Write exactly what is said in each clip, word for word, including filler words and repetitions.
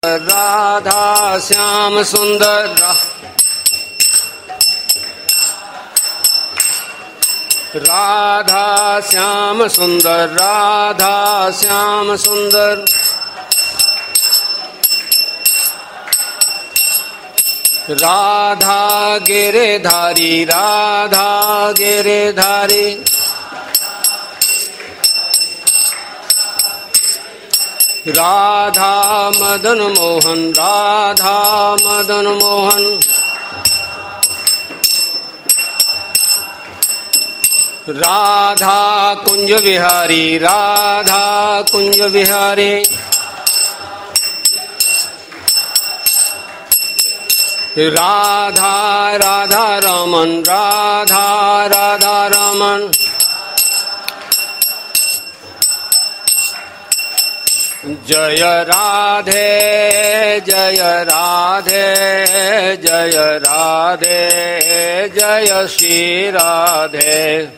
राधा श्याम सुंदर राधा श्याम सुंदर राधा श्याम सुंदर राधा गिरधारी राधा गिरधारी राधा मदन मोहन राधा मदन मोहन राधा कुंज विहारी राधा कुंज विहारी राधा राधा रमन राधा राधा रमन जय राधे जय राधे जय राधे जय श्री राधे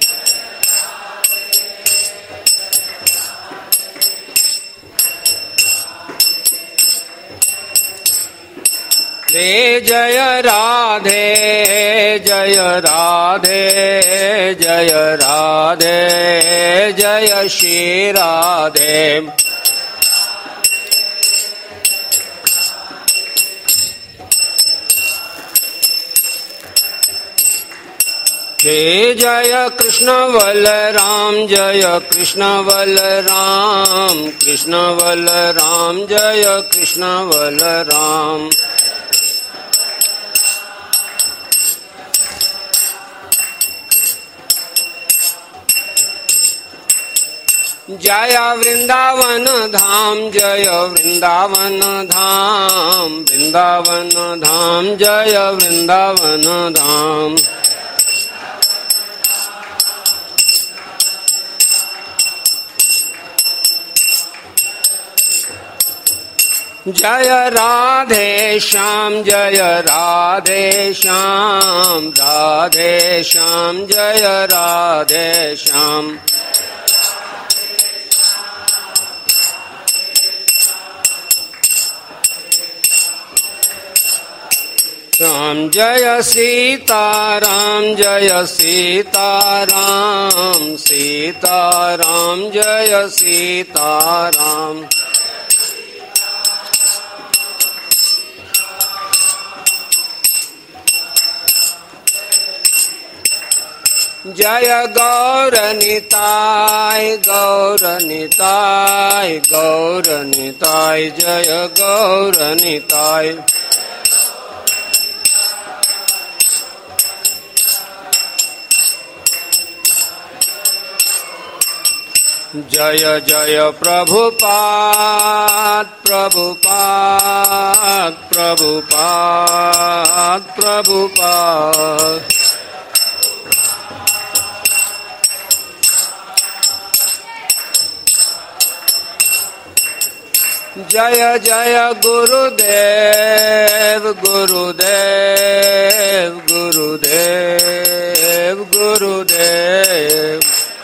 रे जय राधे जय राधे जय राधे जय श्री राधे हे जय कृष्ण बलराम जय कृष्ण बलराम कृष्ण बलराम जय कृष्ण बलराम जय वृंदावन धाम जय वृंदावन धाम वृंदावन धाम जय वृंदावन धाम जय राधे श्याम जय राधे श्याम राधे श्याम जय राधे श्याम श्याम जय सीताराम जय सीताराम सीताराम जय सीताराम जय गौरनिताय गौरनिताय गौरनिताय जय गौरनिताय जय जय प्रभुपाद प्रभुपाद प्रभुपाद प्रभुपाद जय जय गुरुदेव गुरुदेव गुरुदेव गुरुदेव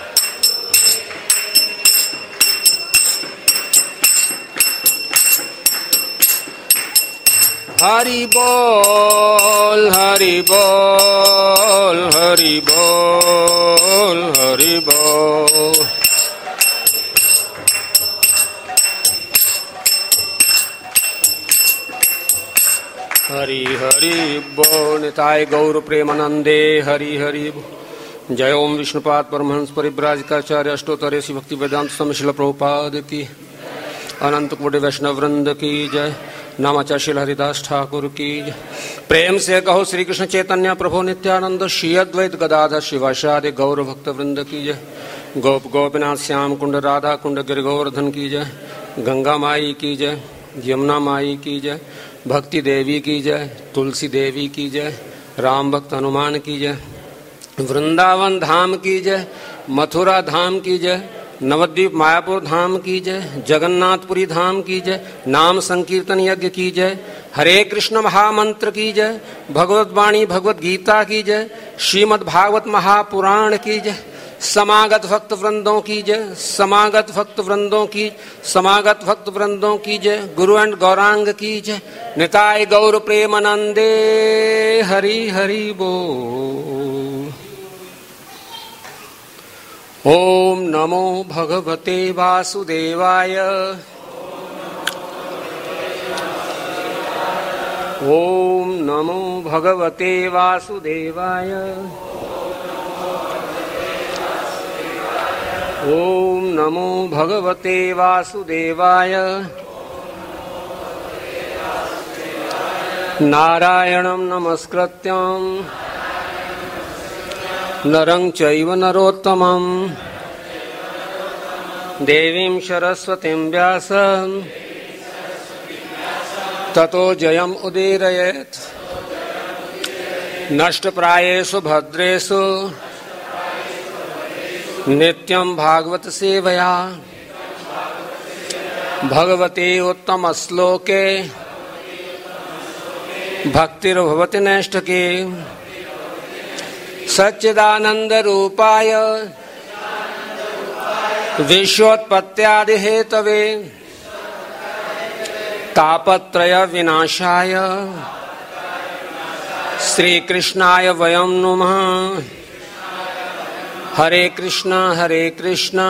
हरि बोल हरि बोल हरि बोल हरि बोल हरि हरि बोल निताय गौर प्रेमानंदे हरि हरि बोल। जय ओम विष्णुपाद परमहंस परिव्राजकाचार्य अष्टोत्तरे श्री भक्ति वेदांत स्वामी श्रील प्रभुपाद की अनंत कोटि वैष्णव वृंद की जय। नामाचार्य हरिदास ठाकुर की जय। प्रेम से कहो श्री कृष्ण चैतन्य प्रभु नित्यानंद श्री अद्वैत गदाधर शिवासादि गौर भक्त वृंद की जय। गोप गोपीनाथ श्याम कुंड राधा कुंड गिर गोवर्धन की जय। गंगा माई की जय यमुना माई की जय। भक्ति देवी की जय तुलसी देवी की जय। राम भक्त हनुमान की जय। वृंदावन धाम की जय मथुरा धाम की जय। नवद्वीप मायापुर धाम की जय। जगन्नाथपुरी धाम की जय। नाम संकीर्तन यज्ञ की जय। हरे कृष्ण महामंत्र की जय। भगवत वाणी भगवत गीता की जय। श्रीमद् भागवत महापुराण की जय। समागत भक्त वृंदों की जय, समागत भक्त वृंदों की, समागत भक्त वृंदों की जय, गुरु एंड गौरांग की जय। निताय गौर प्रेमानंदे हरि हरि बोल। ओम नमो भगवते वासुदेवाय। ओम नमो भगवते वासुदेवाय। ओम नमो भगवते वासुदेवाय। नारायणं नमस्कृत्यं नरं चैव नरोत्तमं देवीं सरस्वतीं व्यासं ततो जयम् उदीरयेत्। नष्टप्रायेषु भद्रेषु नित्यं भागवत सेवया भगवते उत्तम श्लोके भक्तिर्भवति नैष्ठिके। सच्चिदानंद रूपाय विश्वोत्पत्त्यादि हेतवे तापत्रय विनाशाय श्री कृष्णाय वयं नुमः। हरे कृष्णा हरे कृष्णा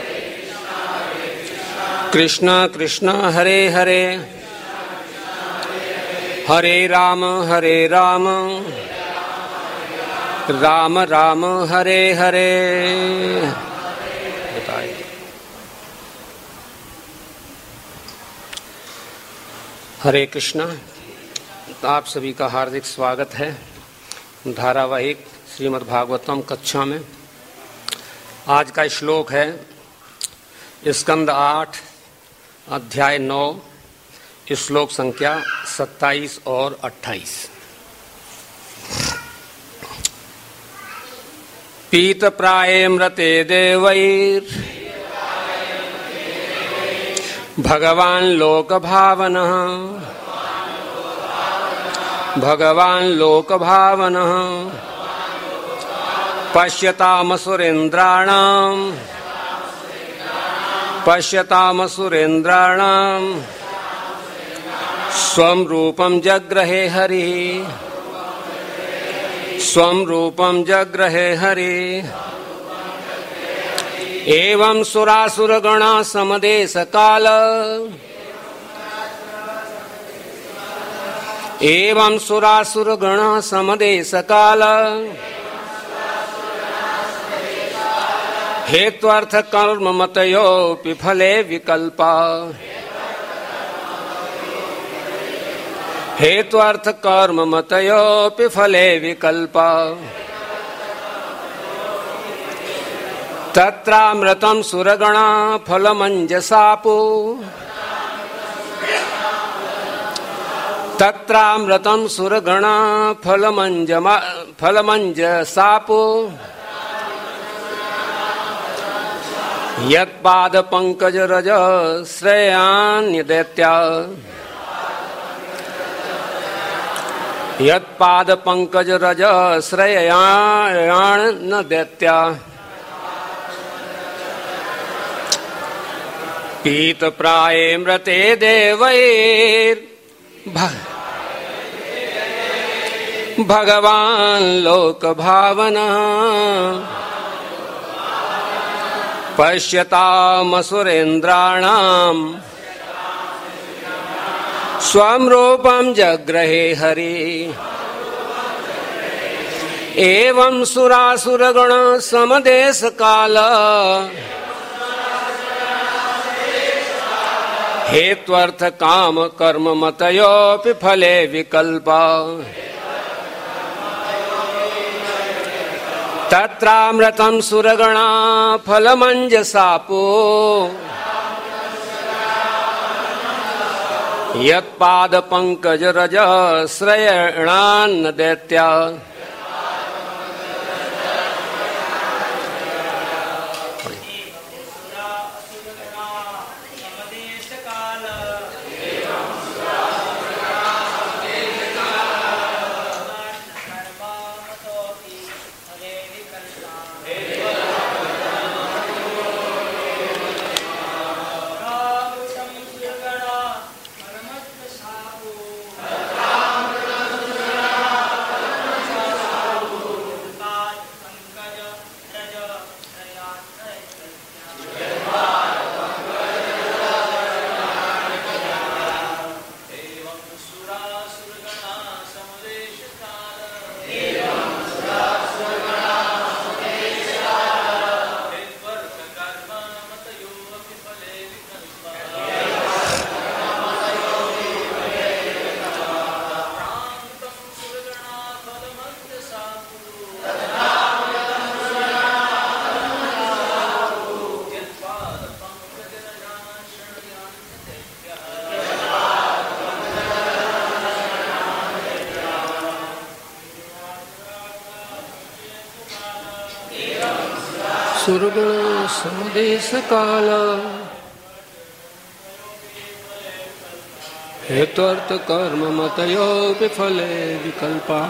कृष्णा कृष्णा हरे हरे, हरे राम हरे राम राम राम हरे हरे। बताइए हरे कृष्णा। आप सभी का हार्दिक स्वागत है धारावाहिक श्रीमद् भागवतम कक्षा में। आज का श्लोक है स्कंद आठ अध्याय नौ, श्लोक संख्या सत्ताईस और अट्ठाईस। पीत प्राये मृते देवैर भगवान लोक भावनः, भगवान लोक भावनः पश्यतामसुरेन्द्राणां, पश्यतामसुरेन्द्राणां स्वं रूपं जग्रहे हरिः, स्वं रूपं जग्रहे हरिः। एवं सुरासुरगणा समदेश काल, एवं सुरासुरगणा समदेश काल हेत्वर्थ कर्म मतयोऽपि फले विकल्पा, हेत्वर्थ कर्म मतयोऽपि फले विकल्पा। तत्रामृतं सुरगणा फलमञ्जसापो, तत्रामृतं सुरगणा फलमञ्जमा फलमञ्जसापो यत्पाद पंकज रज श्रेयान्य दैत्या, यत्पाद पंकज रज श्रेयान दैत्या। पीत प्राये मृते देवैर भगवान लोक भावनः पश्यतामसुरेन्द्राणां स्वं रूपं जग्रहे हरिः। एवं सुरासुरगण समदेश काल हेत्वर्थ काम कर्म मतयोऽपि फले विकल्पा। तत्रामृतं सुरगणा फलमञ्जसापो यत्पाद पंकज रज श्रयणान्न दैत्या। सुरगुण समदेश काल हेतुअर्थ कर्म मतयो विफले विकल्पा।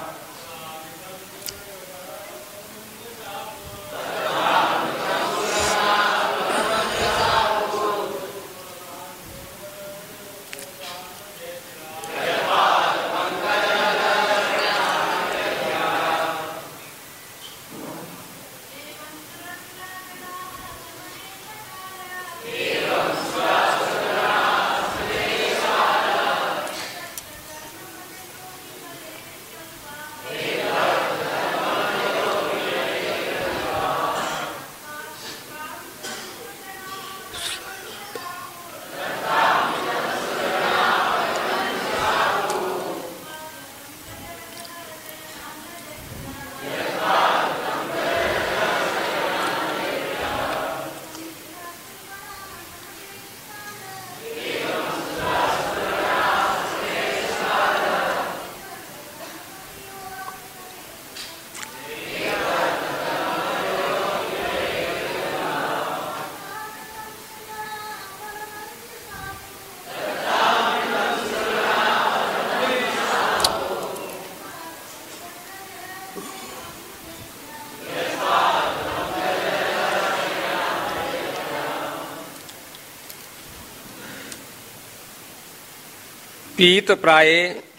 पीत प्राय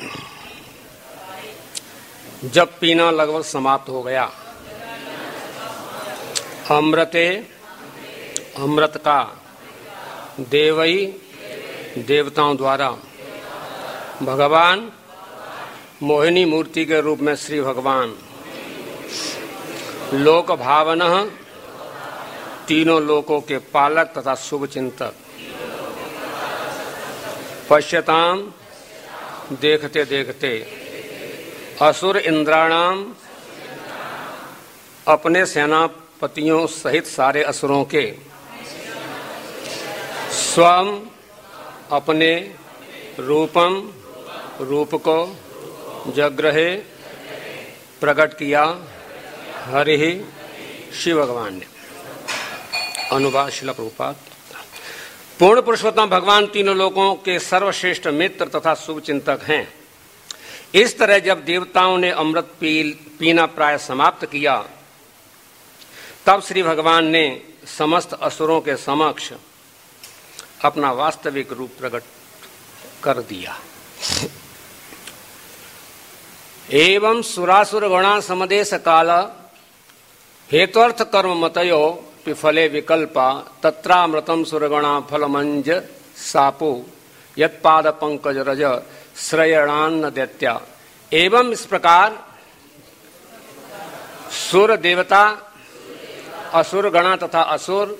जब पीना लगभग समाप्त हो गया, अमृते अमृत का देवई देवताओं द्वारा भगवान मोहिनी मूर्ति के रूप में श्री भगवान लोक भावनः तीनों लोकों के पालक तथा शुभ चिंतक पश्यताम देखते देखते असुर इंद्राणाम अपने सेनापतियों सहित सारे असुरों के स्वम अपने रूपम रूप को जग्रहे प्रकट किया हरि शिव भगवान ने। अनुवाद श्रील प्रभुपाद। पूर्ण पुरुषोत्तम भगवान तीनों लोगों के सर्वश्रेष्ठ मित्र तथा शुभ चिंतक हैं। इस तरह जब देवताओं ने अमृत पी पीना प्राय समाप्त किया, तब श्री भगवान ने समस्त असुरों के समक्ष अपना वास्तविक रूप प्रकट कर दिया। एवं सुरासुर गणा समदेश काल हेतुअर्थ कर्म मतयो फले विकल्पा तत्रामृतम सुरगणा फलमंज सापो यत्पाद पंकज रज श्रयणान्न दैत्या। एवं इस प्रकार सुर देवता असुर गणा तथा असुर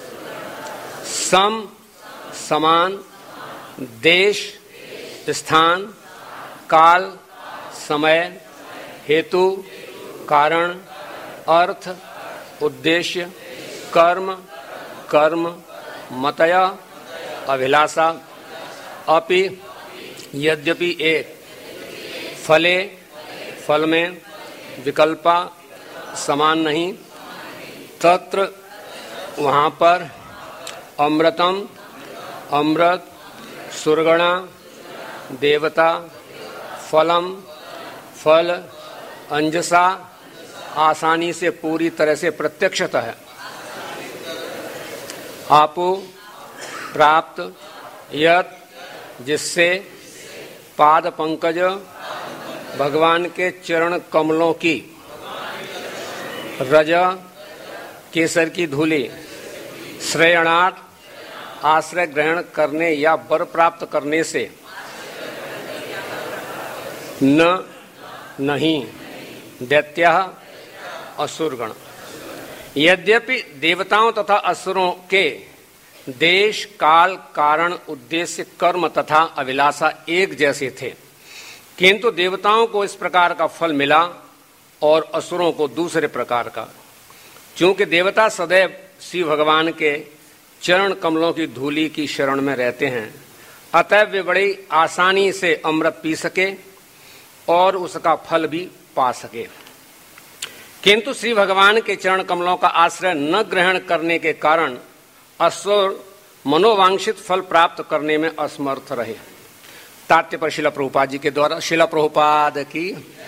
सम समान देश स्थान काल समय हेतु कारण अर्थ उद्देश्य कर्म कर्म मतया अभिलाषा अपि यद्यपि एक फले फल में विकल्पा समान नहीं तत्र वहाँ पर अमृतम अमृत सुरगणा देवता फलम फल अंजसा आसानी से पूरी तरह से प्रत्यक्षतः है आपो प्राप्त यत जिससे पाद पंकज भगवान के चरण कमलों की रज केसर की धूली श्रेयणार्थ आश्रय ग्रहण करने या वर प्राप्त करने से न नहीं दैत्य असुरगण। यद्यपि देवताओं तथा असुरों के देश काल कारण उद्देश्य कर्म तथा अभिलाषा एक जैसे थे, किंतु देवताओं को इस प्रकार का फल मिला और असुरों को दूसरे प्रकार का। क्योंकि देवता सदैव शिव भगवान के चरण कमलों की धूली की शरण में रहते हैं, अतः वे बड़ी आसानी से अमृत पी सके और उसका फल भी पा सके। किंतु श्री भगवान के चरण कमलों का आश्रय न ग्रहण करने के कारण असुर मनोवांछित फल प्राप्त करने में असमर्थ रहे। तात्पर्य पर शिला प्रभुपाद जी के द्वारा। शिला प्रभुपाद की।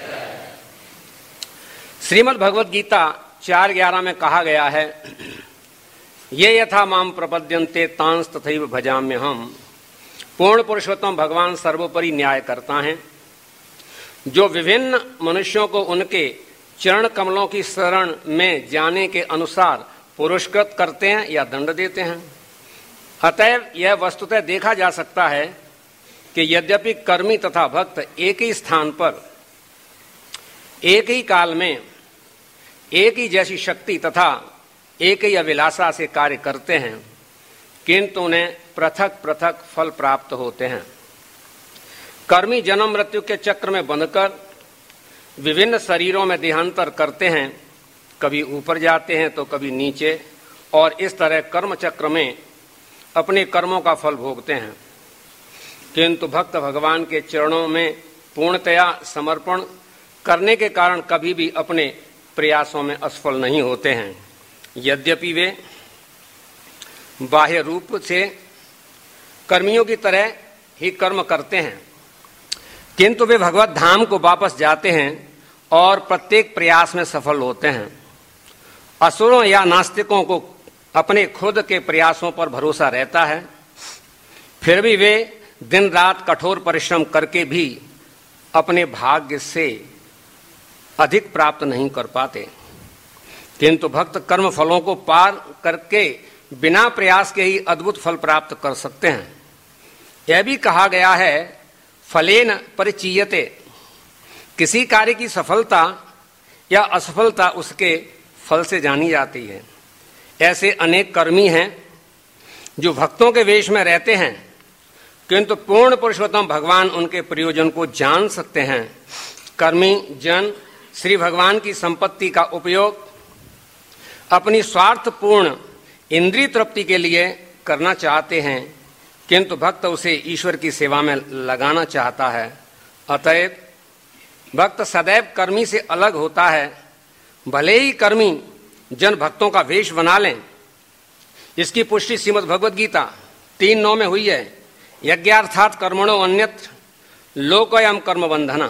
श्रीमद् भगवद गीता चार ग्यारह में कहा गया है, ये यथा माम प्रपद्यन्ते तांस तथैव भजाम्य हम। पूर्ण पुरुषोत्तम भगवान सर्वोपरि न्याय करता है। जो विभिन्न मनुष्यों को उनके चरण कमलों की शरण में जाने के अनुसार पुरस्कृत करते हैं या दंड देते हैं। अतएव यह वस्तुतः देखा जा सकता है कि यद्यपि कर्मी तथा भक्त एक ही स्थान पर एक ही काल में एक ही जैसी शक्ति तथा एक ही अभिलाषा से कार्य करते हैं, किंतु उन्हें पृथक पृथक फल प्राप्त होते हैं। कर्मी जन्म मृत्यु के चक्र में बंधकर विभिन्न शरीरों में देहांतर करते हैं, कभी ऊपर जाते हैं तो कभी नीचे, और इस तरह कर्म चक्र में अपने कर्मों का फल भोगते हैं। किंतु भक्त भगवान के चरणों में पूर्णतया समर्पण करने के कारण कभी भी अपने प्रयासों में असफल नहीं होते हैं। यद्यपि वे बाह्य रूप से कर्मियों की तरह ही कर्म करते हैं, किंतु वे भगवत धाम को वापस जाते हैं और प्रत्येक प्रयास में सफल होते हैं। असुरों या नास्तिकों को अपने खुद के प्रयासों पर भरोसा रहता है, फिर भी वे दिन रात कठोर परिश्रम करके भी अपने भाग्य से अधिक प्राप्त नहीं कर पाते। किंतु भक्त कर्म फलों को पार करके बिना प्रयास के ही अद्भुत फल प्राप्त कर सकते हैं। यह भी कहा गया है, फलेन परिचीयते। किसी कार्य की सफलता या असफलता उसके फल से जानी जाती है। ऐसे अनेक कर्मी हैं जो भक्तों के वेश में रहते हैं, किंतु पूर्ण पुरुषोत्तम भगवान उनके प्रयोजन को जान सकते हैं। कर्मी जन श्री भगवान की संपत्ति का उपयोग अपनी स्वार्थपूर्ण इंद्रिय तृप्ति के लिए करना चाहते हैं, किंतु भक्त उसे ईश्वर की सेवा में लगाना चाहता है। अतएव भक्त सदैव कर्मी से अलग होता है। भले ही कर्मी जन भक्तों का वेश बना लें। इसकी पुष्टि श्रीमद् भगवद गीता तीन नौ में हुई है, यज्ञार्थात कर्मणो अन्यत्र लोकयम कर्म बंधना।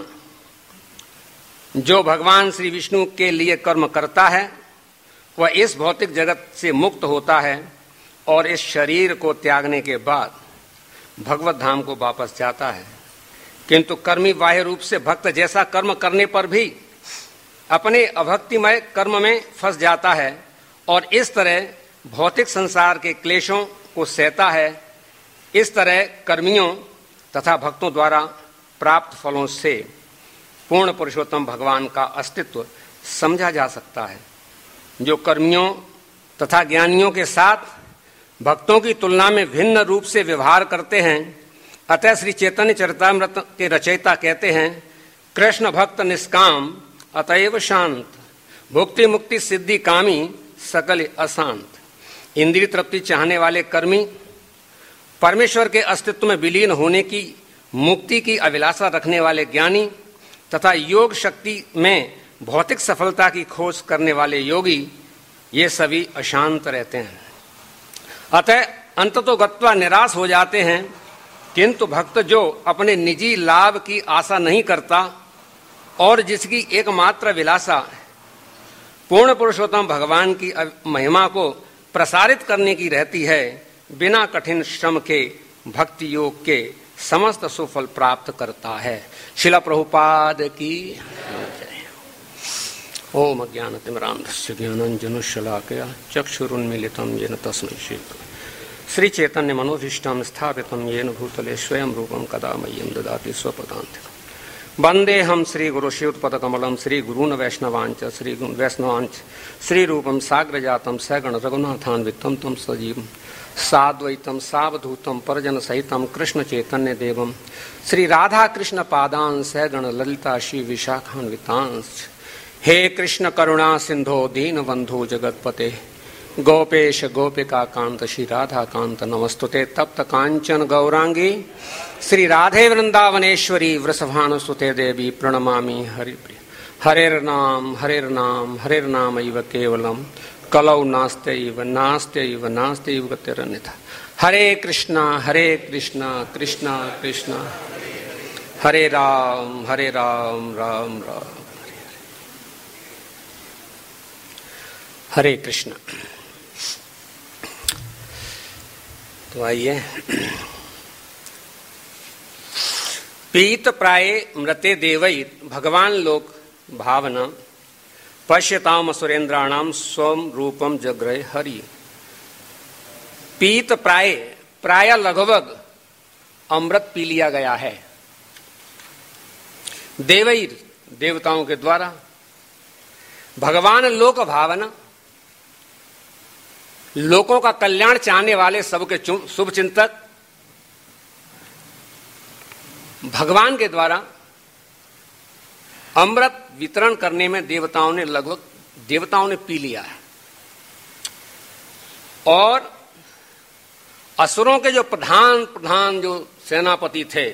जो भगवान श्री विष्णु के लिए कर्म करता है वह इस भौतिक जगत से मुक्त होता है और इस शरीर को त्यागने के बाद भगवत धाम को वापस जाता है। किंतु कर्मी बाह्य रूप से भक्त जैसा कर्म करने पर भी अपने अभक्तिमय कर्म में फंस जाता है और इस तरह भौतिक संसार के क्लेशों को सहता है। इस तरह कर्मियों तथा भक्तों द्वारा प्राप्त फलों से पूर्ण पुरुषोत्तम भगवान का अस्तित्व समझा जा सकता है। जो कर्मियों तथा ज्ञानियों के साथ भक्तों की तुलना में भिन्न रूप से व्यवहार करते हैं, अतः श्री चैतन्य चरितामृत के रचयिता कहते हैं, कृष्ण भक्त निष्काम अतएव शांत, भुक्ति मुक्ति सिद्धि कामी सकल अशांत। इंद्रिय तृप्ति चाहने वाले कर्मी, परमेश्वर के अस्तित्व में विलीन होने की मुक्ति की अभिलाषा रखने वाले ज्ञानी तथा योग शक्ति में भौतिक सफलता की खोज करने वाले योगी, ये सभी अशांत रहते हैं। अतः अंततो गत्वा निराश हो जाते हैं। किंतु भक्त जो अपने निजी लाभ की आशा नहीं करता और जिसकी एकमात्र अभिलाषा पूर्ण पुरुषोत्तम भगवान की महिमा को प्रसारित करने की रहती है, बिना कठिन श्रम के भक्ति योग के समस्त सुफल प्राप्त करता है। शिला प्रभुपाद की जय। ओम अज्ञानतिमिरान्धस्य ज्ञानाञ्जनशलाकया चक्षुरुन्मीलितं येन तस्मै श्री चैतन्य मनोभीष्टं स्थापितं येन भूतले स्वयं रूपं कदा मह्यं ददाति स्वपदान्तिकम्। वन्देऽहं श्रीगुरुश्रीयुतपदकमलं श्रीगुरून् वैष्णवांच श्री वैष्णवांच श्रीरूपं साग्रजातं सगण रघुनाथान्वितं तं सजीवं साद्वैतं सावधूतं परिजनसहितं कृष्णचैतन्यदेवं श्रीराधाकृष्णपादान् सगण ललिता श्रीविशाखान्वितांश्च। हे कृष्ण करुणा सिंधो दीनबंधु जगतपते गोपेश गोपिका कांत श्री राधा कांत नमस्तुते। तप्त कांचन गौरांगी श्री राधे वृंदावनेश्वरी वृषभानुसुते देवी प्रणमामि हरिप्रिय। हरेर नाम हरेर नाम हरेर नाम इव केवलम कलौ नास्ते इव नास्ते इव नास्ते इव गतिरन्यथा। हरे कृष्णा हरे कृष्णा कृष्णा कृष्णा हरे राम हरे राम राम राम हरे हरे। हरे कृष्ण। तो आइए, पीत प्राय मृते देवै भगवान लोक भावना पश्यताम सुरेंद्राणाम स्वम रूपम जग्रह हरि। पीत प्राय, प्राय लगभग अमृत पी लिया गया है देवई, देवताओं के द्वारा। भगवान लोक भावना, लोकों का कल्याण चाहने वाले सबके शुभ चिंतक भगवान के द्वारा अमृत वितरण करने में देवताओं ने लगभग देवताओं ने पी लिया है। और असुरों के जो प्रधान प्रधान जो सेनापति थे,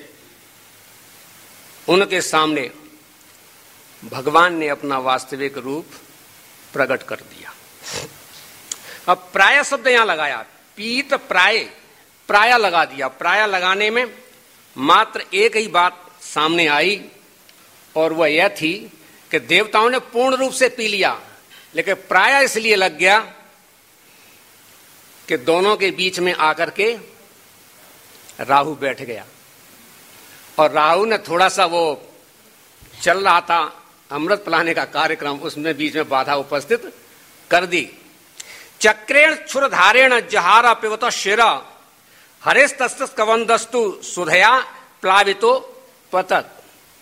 उनके सामने भगवान ने अपना वास्तविक रूप प्रकट कर दिया। अब प्राय शब्द यहां लगाया, पीत प्राय, प्राय लगा दिया। प्राय लगाने में मात्र एक ही बात सामने आई, और वह यह थी कि देवताओं ने पूर्ण रूप से पी लिया, लेकिन प्राय इसलिए लग गया कि दोनों के बीच में आकर के राहु बैठ गया, और राहु ने थोड़ा सा, वो चल रहा था अमृत पिलाने का कार्यक्रम, उसमें बीच में बाधा उपस्थित कर दी। चक्रेण क्षुरधारेण जहारा पिबत शिरा हरेस्तस्तस कवंदस्तु सुधया प्लावितो पतत।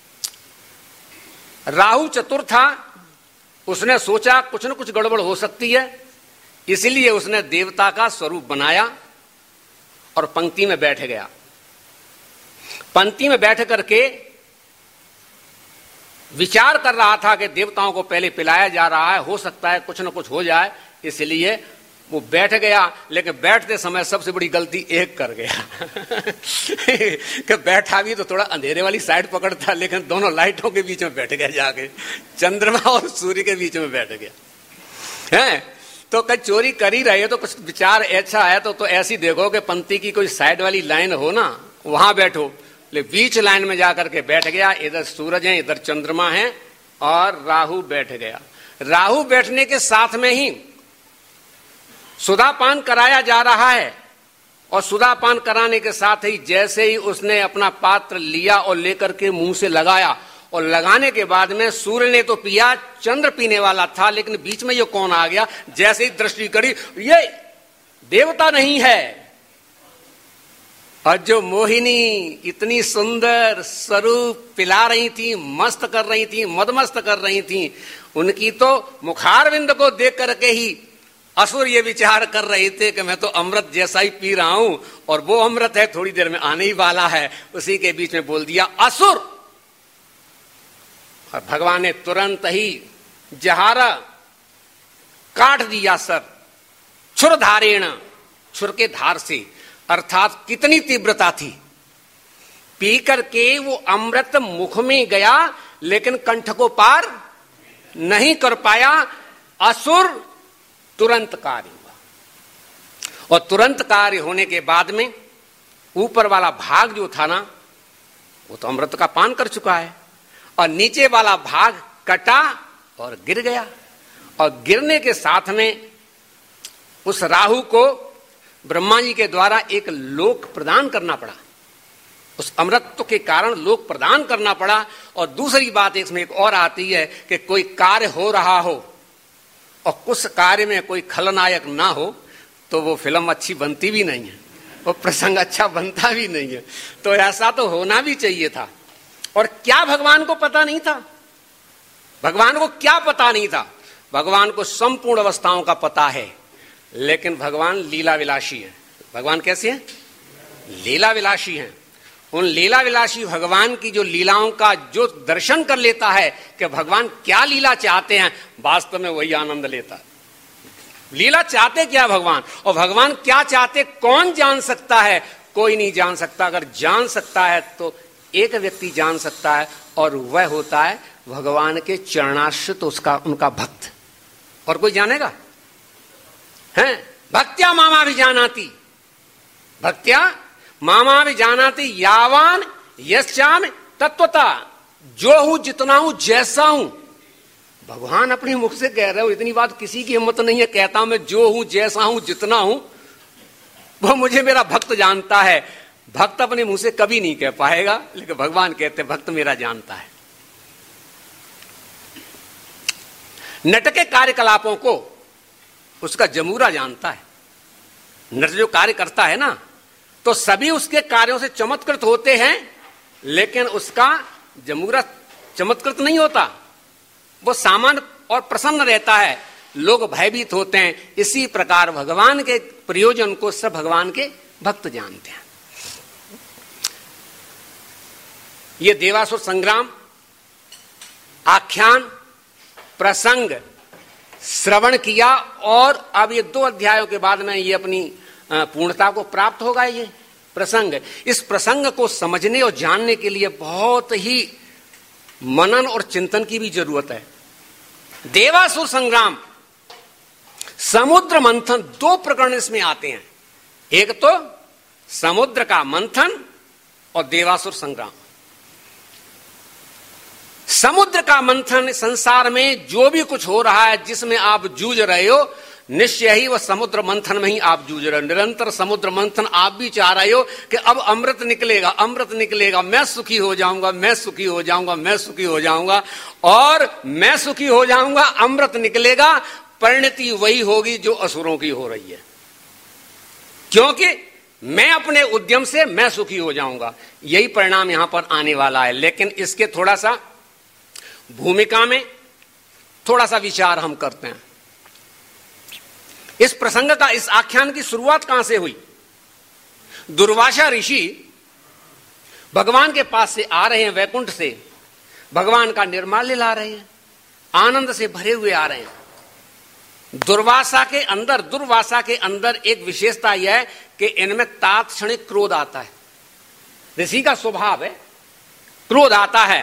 राहु चतुर था, उसने सोचा कुछ न कुछ गड़बड़ हो सकती है, इसलिए उसने देवता का स्वरूप बनाया और पंक्ति में बैठ गया। पंक्ति में बैठ करके विचार कर रहा था कि देवताओं को पहले पिलाया जा रहा है, हो सकता है कुछ न कुछ हो जाए, इसलिए वो बैठ गया। लेकिन बैठते समय सबसे बड़ी गलती एक कर गया कि बैठा भी तो थोड़ा अंधेरे वाली साइड पकड़ता, लेकिन दोनों लाइटों के बीच में बैठ गया, जाके चंद्रमा और सूर्य के बीच में बैठ गया है। तो कहीं चोरी कर ही रहे हो तो कुछ विचार ऐसा है तो, तो ऐसी देखो कि पंक्ति की कोई साइड वाली लाइन हो ना, वहां बैठो। ले बीच लाइन में जाकर के बैठ गया, इधर सूरज है इधर चंद्रमा है, और राहु बैठ गया। राहु बैठने के साथ में ही सुधापान कराया जा रहा है, और सुधापान कराने के साथ ही जैसे ही उसने अपना पात्र लिया और लेकर के मुंह से लगाया, और लगाने के बाद में सूर्य ने तो पिया, चंद्र पीने वाला था, लेकिन बीच में ये कौन आ गया? जैसे ही दृष्टि करी, ये देवता नहीं है, और जो मोहिनी इतनी सुंदर स्वरूप पिला रही थी, मस्त कर रही थी, मदमस्त कर रही थी, उनकी तो मुखारविंद को देख करके ही असुर ये विचार कर रहे थे कि मैं तो अमृत जैसा ही पी रहा हूं, और वो अमृत है थोड़ी देर में आने ही वाला है। उसी के बीच में बोल दिया असुर, और भगवान ने तुरंत ही जहारा काट दिया सर, छुर धारेण, छुर के धार से, अर्थात कितनी तीव्रता थी। पी करके वो अमृत मुख में गया, लेकिन कंठ को पार नहीं कर पाया। असुर तुरंत कार्य हुआ, और तुरंत कार्य होने के बाद में ऊपर वाला भाग जो था ना, वो तो अमृत का पान कर चुका है, और नीचे वाला भाग कटा और गिर गया, और गिरने के साथ में उस राहु को ब्रह्मा जी के द्वारा एक लोक प्रदान करना पड़ा, उस अमृतत्व के कारण लोक प्रदान करना पड़ा। और दूसरी बात इसमें एक और आती है कि कोई कार्य हो रहा हो और उस कार्य में कोई खलनायक ना हो, तो वो फिल्म अच्छी बनती भी नहीं है, वो प्रसंग अच्छा बनता भी नहीं है। तो ऐसा तो होना भी चाहिए था। और क्या भगवान को पता नहीं था? भगवान को क्या पता नहीं था? भगवान को संपूर्ण अवस्थाओं का पता है, लेकिन भगवान लीला विलासी है। भगवान कैसे हैं? लीला विलासी हैं। उन लीला विलासी भगवान की जो लीलाओं का जो दर्शन कर लेता है कि भगवान क्या लीला चाहते हैं, वास्तव में वही आनंद लेता है। लीला चाहते क्या भगवान, और भगवान क्या चाहते कौन जान सकता है? कोई नहीं जान सकता। अगर जान सकता है तो एक व्यक्ति जान सकता है और वह होता है भगवान के चरणाश्रित उसका उनका भक्त। और कोई जानेगा? हैं? भक्त्या मामा भी जानाति, भक्त्या मामा भी जानाति यावान यश्चाम तत्वता, जो हूं जितना हूं जैसा हूं। भगवान अपने मुख से कह रहे हो, इतनी बात किसी की हिम्मत नहीं है। कहता हूं मैं जो हूं जैसा हूं जितना हूं वो मुझे मेरा भक्त जानता है। भक्त अपने मुंह से कभी नहीं कह पाएगा, लेकिन भगवान कहते भक्त मेरा जानता है। नट के कार्यकलापों को उसका जमूरा जानता है। नट जो कार्य करता है ना, तो सभी उसके कार्यों से चमत्कृत होते हैं, लेकिन उसका जमूरा चमत्कृत नहीं होता। वो सामान्य और प्रसन्न रहता है, लोग भयभीत होते हैं। इसी प्रकार भगवान के प्रयोजन को सब भगवान के भक्त जानते हैं। ये देवासुर संग्राम आख्यान प्रसंग श्रवण किया, और अब ये दो अध्यायों के बाद में ये अपनी पूर्णता को प्राप्त होगा। ये प्रसंग, इस प्रसंग को समझने और जानने के लिए बहुत ही मनन और चिंतन की भी जरूरत है। देवासुर संग्राम, समुद्र मंथन, दो प्रकरण इसमें आते हैं। एक तो समुद्र का मंथन और देवासुर संग्राम। समुद्र का मंथन, संसार में जो भी कुछ हो रहा है जिसमें आप जूझ रहे हो, निश्चय ही वह समुद्र मंथन में ही आप जूझ रहे हो। निरंतर समुद्र मंथन आप भी चाह रहे हो कि अब अमृत निकलेगा, अमृत निकलेगा, मैं सुखी हो जाऊंगा, मैं सुखी हो जाऊंगा, मैं सुखी हो जाऊंगा, और मैं सुखी हो जाऊंगा, अमृत निकलेगा। परिणति वही होगी जो असुरों की हो रही है, क्योंकि मैं अपने उद्यम से मैं सुखी हो जाऊंगा, यही परिणाम यहां पर आने वाला है। लेकिन इसके थोड़ा सा भूमिका में थोड़ा सा विचार हम करते हैं। इस प्रसंग का, इस आख्यान की शुरुआत कहां से हुई? दुर्वासा ऋषि भगवान के पास से आ रहे हैं, वैकुंठ से भगवान का निर्माल्य ला रहे हैं, आनंद से भरे हुए आ रहे हैं। दुर्वासा के अंदर दुर्वासा के अंदर एक विशेषता यह है कि इनमें तात्क्षणिक क्रोध आता है। ऋषि का स्वभाव है, क्रोध आता है।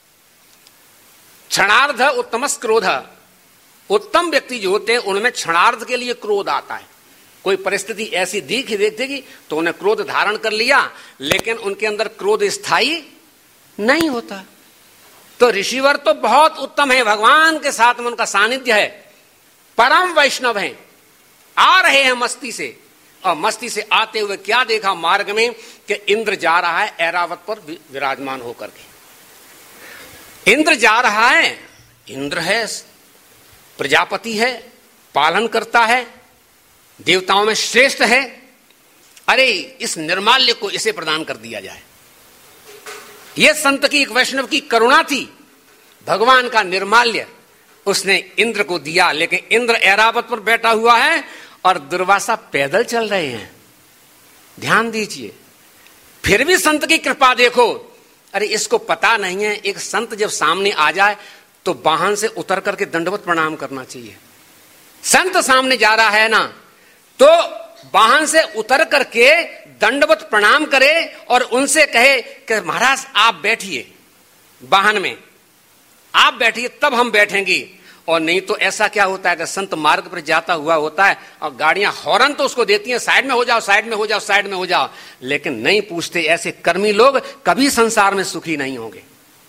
क्षणार्ध उत्तमस क्रोध, उत्तम व्यक्ति जो होते हैं उनमें क्षणार्ध के लिए क्रोध आता है। कोई परिस्थिति ऐसी दिख देख देगी तो उन्हें क्रोध धारण कर लिया, लेकिन उनके अंदर क्रोध स्थायी नहीं होता। तो ऋषिवर तो बहुत उत्तम है, भगवान के साथ में उनका सानिध्य है, परम वैष्णव हैं, आ रहे हैं मस्ती से। और मस्ती से आते हुए क्या देखा मार्ग में कि इंद्र जा रहा है ऐरावत पर विराजमान होकर के। इंद्र जा रहा है, इंद्र है, प्रजापति है, पालन करता है, देवताओं में श्रेष्ठ है। अरे इस निर्माल्य को इसे प्रदान कर दिया जाए। यह संत की, एक वैष्णव की करुणा थी। भगवान का निर्माल्य उसने इंद्र को दिया, लेकिन इंद्र ऐरावत पर बैठा हुआ है और दुर्वासा पैदल चल रहे हैं। ध्यान दीजिए, फिर भी संत की कृपा देखो। अरे इसको पता नहीं है, एक संत जब सामने आ जाए तो वाहन से उतर करके दंडवत प्रणाम करना चाहिए। संत सामने जा रहा है ना, तो वाहन से उतर करके दंडवत प्रणाम करे और उनसे कहे कि महाराज आप बैठिए, वाहन में आप बैठिए तब हम बैठेंगे। और नहीं तो ऐसा क्या होता है कि संत मार्ग पर जाता हुआ होता है और गाड़ियां हॉर्न तो उसको देती हैं, साइड में हो जाओ, साइड में हो जाओ, साइड में हो जाओ, लेकिन नहीं पूछते। ऐसे कर्मी लोग कभी संसार में सुखी नहीं होंगे।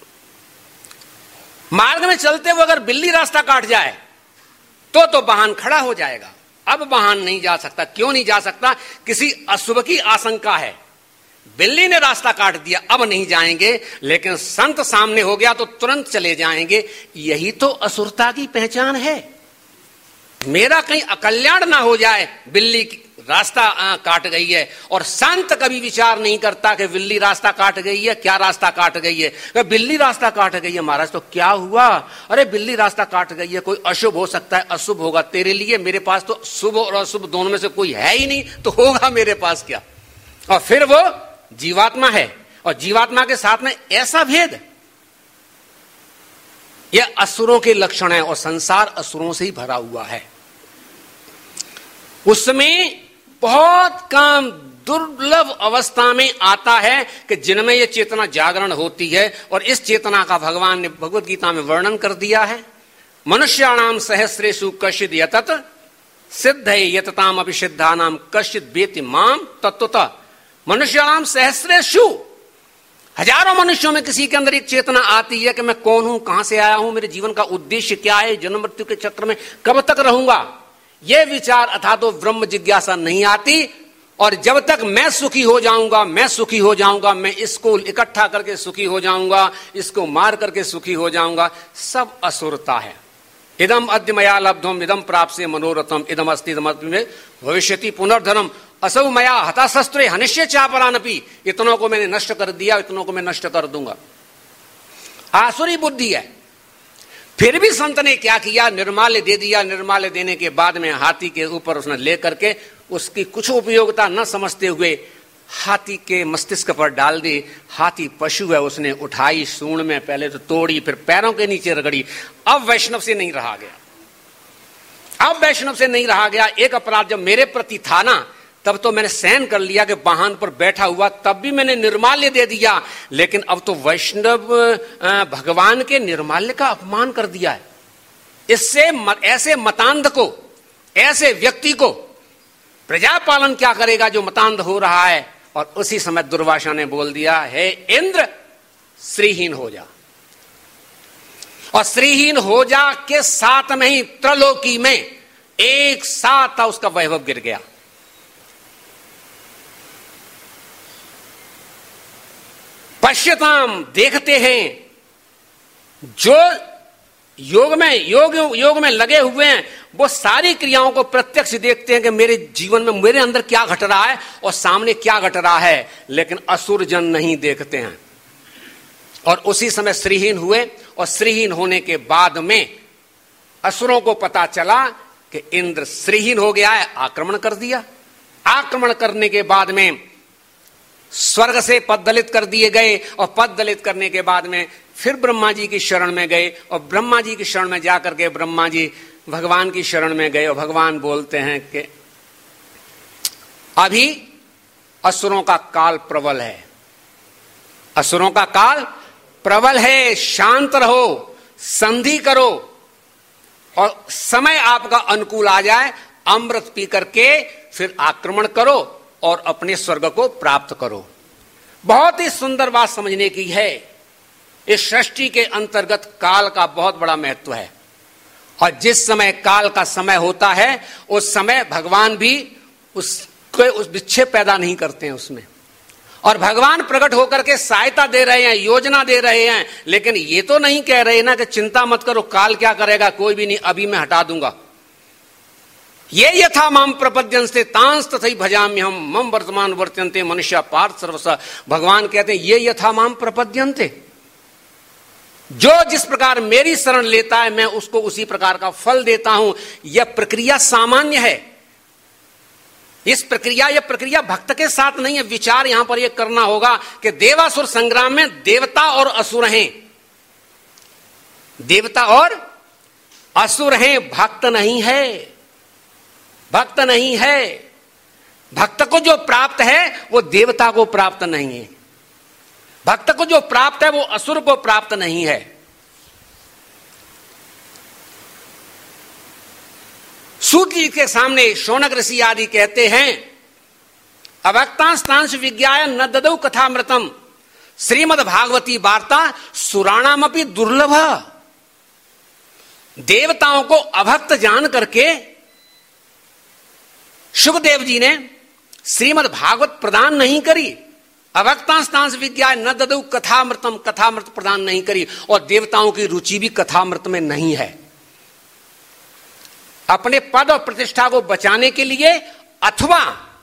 मार्ग में चलते हुए अगर बिल्ली रास्ता काट जाए तो तो वाहन खड़ा हो जाएगा। अब वाहन नहीं जा सकता। क्यों नहीं जा सकता? किसी अशुभ की आशंका है। बिल्ली ने रास्ता काट दिया, अब नहीं जाएंगे, लेकिन संत सामने हो गया तो तुरंत चले जाएंगे। यही तो असुरता की पहचान है। मेरा कहीं अकल्याण ना हो जाए, बिल्ली रास्ता आ, काट गई है। और संत कभी विचार नहीं करता कि बिल्ली रास्ता काट गई है, क्या रास्ता काट गई है। बिल्ली रास्ता काट गई है महाराज तो क्या हुआ? अरे बिल्ली रास्ता काट गई है, कोई अशुभ हो सकता है, अशुभ होगा तेरे लिए, मेरे पास तो शुभ और अशुभ दोनों में से कोई है ही नहीं, तो होगा मेरे पास क्या। और फिर वो जीवात्मा है, और जीवात्मा के साथ में ऐसा भेद, यह असुरों के लक्षण है। और संसार असुरों से ही भरा हुआ है। उसमें बहुत काम दुर्लभ अवस्था में आता है कि जिनमें यह चेतना जागरण होती है, और इस चेतना का भगवान ने भगवत गीता में वर्णन कर दिया है। मनुष्याणाम सहस्रेषु कश्चित् यतत सिद्ध है यतताम अभिसिद्धानाम कश्चित् वेति माम तत्वतः। मनुष्याणाम सहस्रेषु, हजारों मनुष्यों में किसी के अंदर एक चेतना आती है कि मैं कौन हूं, कहां से आया हूं, मेरे जीवन का उद्देश्य क्या है, जन्म मृत्यु के चक्र में कब तक रहूंगा, यह विचार अर्थात तो ब्रह्म जिज्ञासा नहीं आती। और जब तक मैं सुखी हो जाऊंगा, मैं सुखी हो जाऊंगा, मैं इसको इकट्ठा करके सुखी हो जाऊंगा, इसको मार करके सुखी हो जाऊंगा, सब असुरता है। इदम अद्य मया लब्धम इदम प्राप्त से मनोरथम इदम अस्ति इदम में भविष्यति पुनर्धनम असौ मया हताशस्त्रे हनिष्य चापरानपि। इतनों को मैंने नष्ट कर दिया, इतनों को मैं नष्ट कर दूंगा। आसुरी बुद्धि है। फिर भी संत ने क्या किया, निर्माल्य दे दिया। निर्माल्य देने के बाद में हाथी के ऊपर उसने लेकर के उसकी कुछ उपयोगिता न समझते हुए हाथी के मस्तिष्क पर डाल दी। हाथी पशु है, उसने उठाई, सूंड में पहले तो तोड़ी, फिर पैरों के नीचे रगड़ी। अब वैष्णव से नहीं रहा गया, अब वैष्णव से नहीं रहा गया। एक अपराध जब मेरे प्रति था ना, तब तो मैंने सहन कर लिया कि वाहन पर बैठा हुआ, तब भी मैंने निर्माल्य दे दिया। लेकिन अब तो वैष्णव भगवान के निर्माल्य का अपमान कर दिया है। इससे मत, ऐसे मतांध को, ऐसे व्यक्ति को प्रजापालन क्या करेगा जो मतांध हो रहा है। और उसी समय दुर्वासा ने बोल दिया, हे इंद्र श्रीहीन हो जा। और श्रीहीन हो जा के साथ में ही त्रलोकी में एक साथ उसका वैभव गिर गया। पश्यताम, देखते हैं, जो योग में योग योग में लगे हुए हैं वो सारी क्रियाओं को प्रत्यक्ष देखते हैं कि मेरे जीवन में मेरे अंदर क्या घट रहा है और सामने क्या घट रहा है। लेकिन असुर जन नहीं देखते हैं। और उसी समय श्रीहीन हुए, और श्रीहीन होने के बाद में असुरों को पता चला कि इंद्र श्रीहीन हो गया है, आक्रमण कर दिया। आक्रमण करने के बाद में स्वर्ग से पद दलित कर दिए गए, और पद दलित करने के बाद में फिर ब्रह्मा जी की शरण में गए, और ब्रह्मा जी की शरण में जाकर के ब्रह्मा जी भगवान की शरण में गए। और भगवान बोलते हैं कि अभी असुरों का काल प्रबल है, असुरों का काल प्रबल है, शांत रहो, संधि करो, और समय आपका अनुकूल आ जाए, अमृत पी करके फिर आक्रमण करो और अपने स्वर्ग को प्राप्त करो। बहुत ही सुंदर बात समझने की है। इस सृष्टि के अंतर्गत काल का बहुत बड़ा महत्व है, और जिस समय काल का समय होता है उस समय भगवान भी उसको उस विक्षेप पैदा नहीं करते हैं उसमें। और भगवान प्रकट होकर के सहायता दे रहे हैं, योजना दे रहे हैं, लेकिन ये तो नहीं कह रहे ना कि चिंता मत करो, काल क्या करेगा, कोई भी नहीं, अभी मैं हटा दूंगा। ये यथा माम प्रपद्यन्ते तांस तथै भजाम्य हम मम वर्तमान वर्त्यन्ते मनुष्य पार्थ सर्वसा। भगवान कहते हैं ये यथा माम प्रपद्यन्ते, जो जिस प्रकार मेरी शरण लेता है मैं उसको उसी प्रकार का फल देता हूं। यह प्रक्रिया सामान्य है। इस प्रक्रिया यह प्रक्रिया भक्त के साथ नहीं है। विचार यहां पर यह करना होगा कि देवासुर संग्राम में देवता और असुर हैं, देवता और असुर हैं, भक्त नहीं है, भक्त नहीं है। भक्त को जो प्राप्त है वो देवता को प्राप्त नहीं है, भक्त को जो प्राप्त है वो असुर को प्राप्त नहीं है। सूत जी के सामने शौनक ऋषि आदि कहते हैं, अभक्तांस्तांश विज्ञाय न ददौ कथामृतम श्रीमद् भागवती वार्ता सुराणामपि दुर्लभ। देवताओं को अभक्त जान करके शुभदेव जी ने श्रीमद् भागवत प्रदान नहीं करी। अभक्तांस्तांश विज्ञाय न ददौ कथामृतम, कथामृत प्रदान नहीं करी। और देवताओं की रुचि भी कथामृत में नहीं है। अपने पद और प्रतिष्ठा को बचाने के लिए अथवा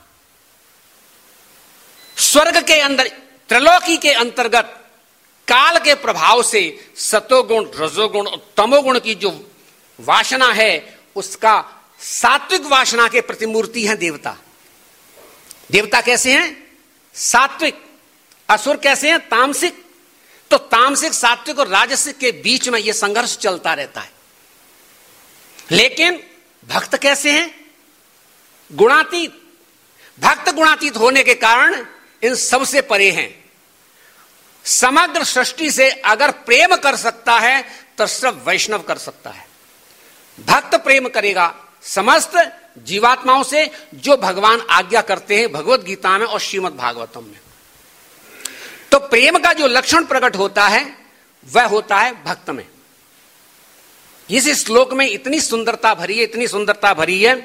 स्वर्ग के अंदर त्रिलोकी के अंतर्गत काल के प्रभाव से सतोगुण, रजोगुण और तमोगुण की जो वासना है उसका सात्विक वासना के प्रतिमूर्ति हैं देवता। देवता कैसे हैं? सात्विक। असुर कैसे हैं? तामसिक। तो तामसिक, सात्विक और राजसिक के बीच में यह संघर्ष चलता रहता है। लेकिन भक्त कैसे हैं? गुणातीत। भक्त गुणातीत होने के कारण इन सबसे परे हैं। समग्र सृष्टि से अगर प्रेम कर सकता है तो सब वैष्णव कर सकता है। भक्त प्रेम करेगा समस्त जीवात्माओं से जो भगवान आज्ञा करते हैं भगवत गीता में और श्रीमद् भागवतम में। तो प्रेम का जो लक्षण प्रकट होता है वह होता है भक्त में। इस श्लोक में इतनी सुंदरता भरी है, इतनी सुंदरता भरी है।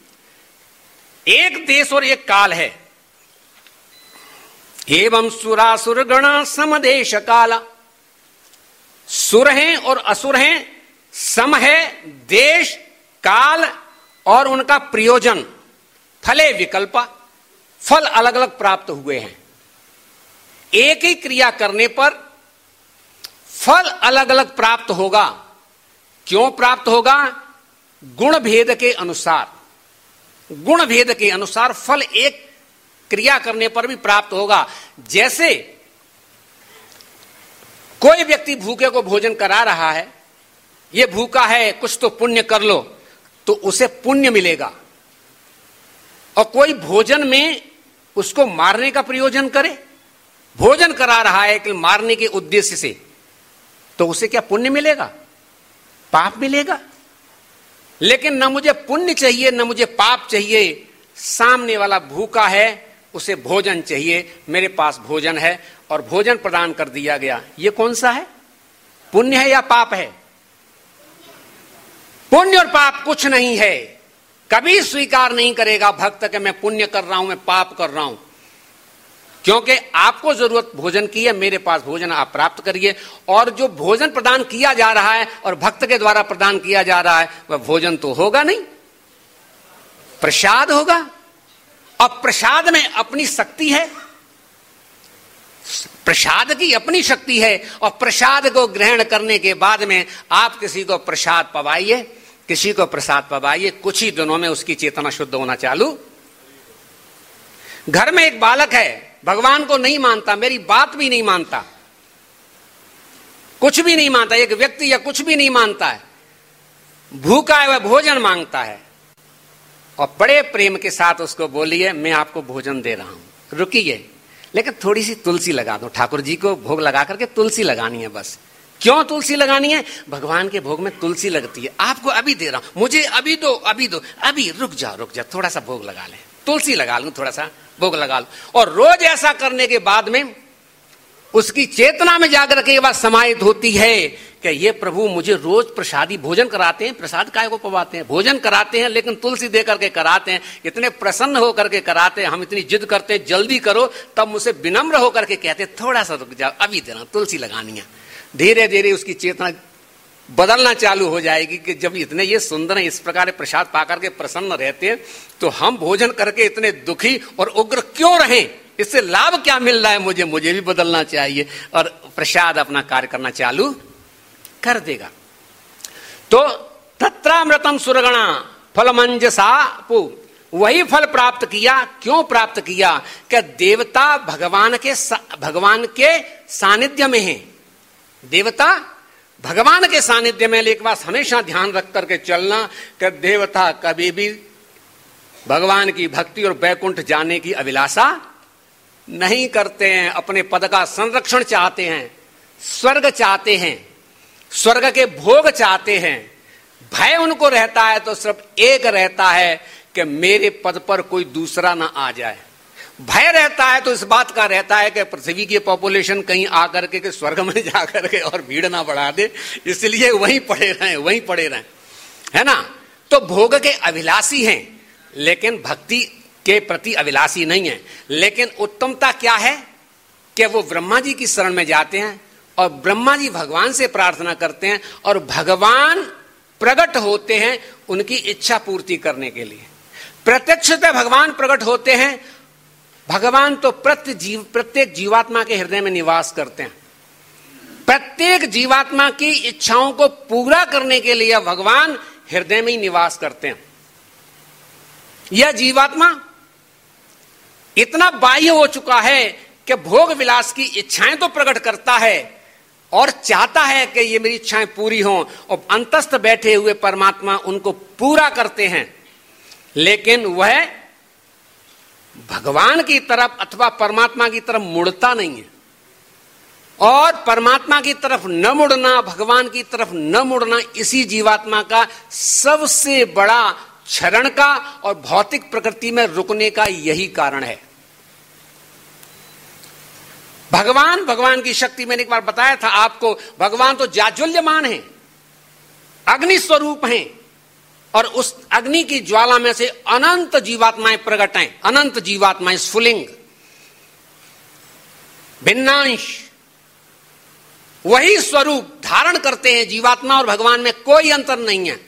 एक देश और एक काल है। एवं सुरासुर गण समदेश काला, सुर हैं और असुर हैं, सम है देश काल और उनका प्रयोजन, फले विकल्प, फल अलग अलग प्राप्त हुए हैं। एक ही क्रिया करने पर फल अलग अलग प्राप्त होगा। क्यों प्राप्त होगा? गुण भेद के अनुसार, गुण भेद के अनुसार फल एक क्रिया करने पर भी प्राप्त होगा। जैसे कोई व्यक्ति भूखे को भोजन करा रहा है, ये भूखा है कुछ तो पुण्य कर लो, तो उसे पुण्य मिलेगा। और कोई भोजन में उसको मारने का प्रयोजन करे, भोजन करा रहा है कि मारने के उद्देश्य से, तो उसे क्या पुण्य मिलेगा? पाप मिलेगा। लेकिन न मुझे पुण्य चाहिए न मुझे पाप चाहिए, सामने वाला भूखा है उसे भोजन चाहिए, मेरे पास भोजन है और भोजन प्रदान कर दिया गया। ये कौन सा है? पुण्य है या पाप है? पुण्य और पाप कुछ नहीं है। कभी स्वीकार नहीं करेगा भक्त कि मैं पुण्य कर रहा हूं, मैं पाप कर रहा हूं। क्योंकि आपको जरूरत भोजन की है, मेरे पास भोजन आप प्राप्त करिए। और जो भोजन प्रदान किया जा रहा है और भक्त के द्वारा प्रदान किया जा रहा है वह भोजन तो होगा नहीं, प्रसाद होगा। और प्रसाद में अपनी शक्ति है, प्रसाद की अपनी शक्ति है। और प्रसाद को ग्रहण करने के बाद में आप किसी को प्रसाद पवाइए, किसी को प्रसाद पवाइए, कुछ ही दिनों में उसकी चेतना शुद्ध होना चालू। घर में एक बालक है, भगवान को नहीं मानता, मेरी बात भी नहीं मानता, कुछ भी नहीं मानता, एक व्यक्ति या कुछ भी नहीं मानता है, भूखा है, वह भोजन मांगता है, और बड़े प्रेम के साथ उसको बोलिए मैं आपको भोजन दे रहा हूं, रुकिए लेकिन थोड़ी सी तुलसी लगा दो, ठाकुर जी को भोग लगा करके तुलसी लगानी है बस। क्यों तुलसी लगानी है? भगवान के भोग में तुलसी लगती है, आपको अभी दे रहा हूं, मुझे अभी दो, अभी दो, अभी रुक जाओ रुक जाओ, थोड़ा सा भोग लगा ले, तुलसी लगा लूं, थोड़ा सा भोग लगा लो। और रोज ऐसा करने के बाद में उसकी चेतना में जाकर के बात समाहित होती है कि ये प्रभु मुझे रोज प्रसादी भोजन कराते हैं, प्रसाद काय को पवाते हैं, भोजन कराते हैं लेकिन तुलसी दे करके कराते हैं, इतने प्रसन्न होकर के कराते हैं, हम इतनी जिद करते हैं जल्दी करो, तब मुझसे विनम्र होकर के कहते थोड़ा सा रुक जाओ, अभी देना, तुलसी लगानी है। धीरे धीरे उसकी चेतना बदलना चालू हो जाएगी कि जब इतने ये सुंदर है, इस प्रकार प्रसाद पाकर के प्रसन्न रहते हैं, तो हम भोजन करके इतने दुखी और उग्र क्यों रहें? इससे लाभ क्या मिल रहा है मुझे? मुझे भी बदलना चाहिए। और प्रसाद अपना कार्य करना चालू कर देगा। तो तत्रामृतम सुरगणा फलमंजसा पु, वही फल प्राप्त किया। क्यों प्राप्त किया? कि देवता भगवान के भगवान के सानिध्य में है, देवता भगवान के सानिध्य में। एक बात हमेशा ध्यान रख करके चलना कि देवता कभी भी भगवान की भक्ति और वैकुंठ जाने की अभिलाषा नहीं करते हैं, अपने पद का संरक्षण चाहते हैं, स्वर्ग चाहते हैं, स्वर्ग के भोग चाहते हैं। भय उनको रहता है तो सिर्फ एक रहता है कि मेरे पद पर कोई दूसरा ना आ जाए। भय रहता है तो इस बात का रहता है कि पृथ्वी की पॉपुलेशन कहीं आकर के स्वर्ग में जाकर के और भीड़ ना बढ़ा दे, इसलिए वहीं पड़े रहें, वहीं पड़े रहें, है ना। तो भोग के अभिलाषी हैं लेकिन भक्ति के प्रति अभिलाषी नहीं है। लेकिन उत्तमता क्या है कि वो ब्रह्मा जी की शरण में जाते हैं और ब्रह्मा जी भगवान से प्रार्थना करते हैं और भगवान प्रकट होते हैं उनकी इच्छा पूर्ति करने के लिए। प्रत्यक्षतः भगवान प्रकट होते हैं। भगवान तो प्रत्येक जीव प्रत्येक जीवात्मा के हृदय में निवास करते हैं। प्रत्येक जीवात्मा की इच्छाओं को पूरा करने के लिए भगवान हृदय में ही निवास करते हैं। यह जीवात्मा इतना बाह्य हो चुका है कि भोग विलास की इच्छाएं तो प्रकट करता है और चाहता है कि ये मेरी इच्छाएं पूरी हों, और अंतस्थ बैठे हुए परमात्मा उनको पूरा करते हैं। लेकिन वह भगवान की तरफ अथवा परमात्मा की तरफ मुड़ता नहीं है। और परमात्मा की तरफ न मुड़ना, भगवान की तरफ न मुड़ना, इसी जीवात्मा का सबसे बड़ा क्षरण का और भौतिक प्रकृति में रुकने का यही कारण है। भगवान भगवान की शक्ति, मैंने एक बार बताया था आपको, भगवान तो जाज्वल्यमान है, अग्नि स्वरूप हैं, और उस अग्नि की ज्वाला में से अनंत जीवात्माएं प्रकट हैं, अनंत जीवात्माएं, स्फुलिंग, भिन्नांश, वही स्वरूप धारण करते हैं। जीवात्मा और भगवान में कोई अंतर नहीं है,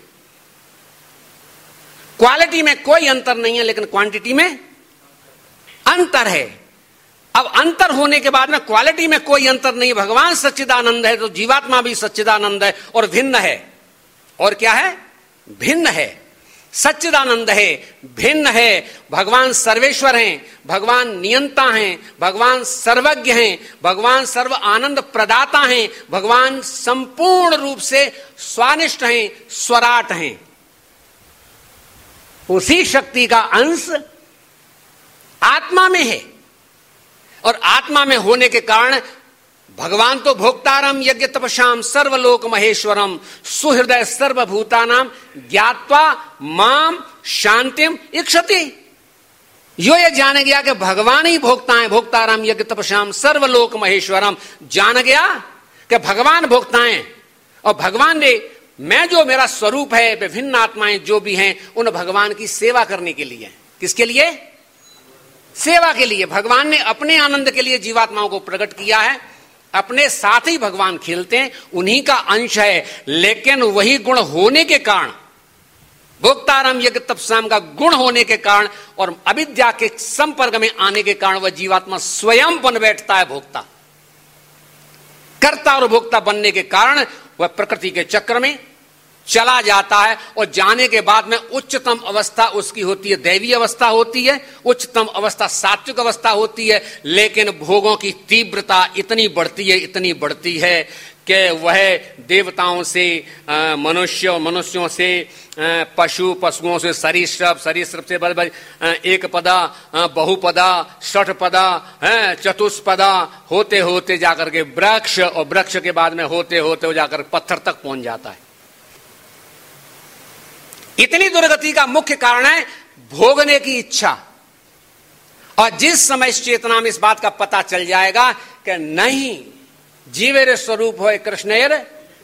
क्वालिटी में कोई अंतर नहीं है, लेकिन क्वांटिटी में अंतर है। अब अंतर होने के बाद में क्वालिटी में कोई अंतर नहीं। भगवान सच्चिदानंद है तो जीवात्मा भी सच्चिदानंद है और भिन्न है। और क्या है? भिन्न है। सच्चिदानंद है, भिन्न है। भगवान सर्वेश्वर हैं, भगवान नियंता हैं, भगवान सर्वज्ञ हैं, भगवान सर्व आनंद प्रदाता हैं, भगवान संपूर्ण रूप से स्वानिष्ठ हैं, स्वराट हैं। उसी शक्ति का अंश आत्मा में है, और आत्मा में होने के कारण भगवान तो भोक्तारम यज्ञ तपस्याम सर्वलोक महेश्वरम सुहृदय सर्वभूतानाम ज्ञात्वा माम शांतिम इक्षति। यो ये जान गया कि भगवान ही भोक्ता है, भोक्तारम यज्ञ तपस्याम सर्वलोक महेश्वरम, जान गया कि भगवान भोक्ता हैं, और भगवान ने, मैं जो मेरा स्वरूप है, विभिन्न आत्माएं जो भी हैं, उन भगवान की सेवा करने के लिए। किसके लिए? सेवा के लिए। भगवान ने अपने आनंद के लिए जीवात्माओं को प्रकट किया है, अपने साथ ही भगवान खेलते हैं, उन्हीं का अंश है। लेकिन वही गुण होने के कारण, भोक्तारम यज्ञ तपस्याम का गुण होने के कारण और अविद्या के संपर्क में आने के कारण वह जीवात्मा स्वयं बन बैठता है भोक्ता। कर्ता और भोक्ता बनने के कारण वह प्रकृति के चक्र में चला जाता है, और जाने के बाद में उच्चतम अवस्था उसकी होती है, दैवी अवस्था होती है, उच्चतम अवस्था सात्विक अवस्था होती है। लेकिन भोगों की तीव्रता इतनी बढ़ती है, इतनी बढ़ती है कि वह देवताओं से मनुष्य, मनुष्यों से पशु, पशुओं से सरीसृप, सरीसृप से बल एक पदा, बहुपदा, षठ पदा, चतुष्पदा, होते होते जाकर के वृक्ष, और वृक्ष के बाद में होते होते जाकर पत्थर तक पहुंच जाता है। इतनी दुर्गति का मुख्य कारण है भोगने की इच्छा। और जिस समय इस चेतना में इस बात का पता चल जाएगा कि नहीं, जीवेर स्वरूप हो कृष्णेर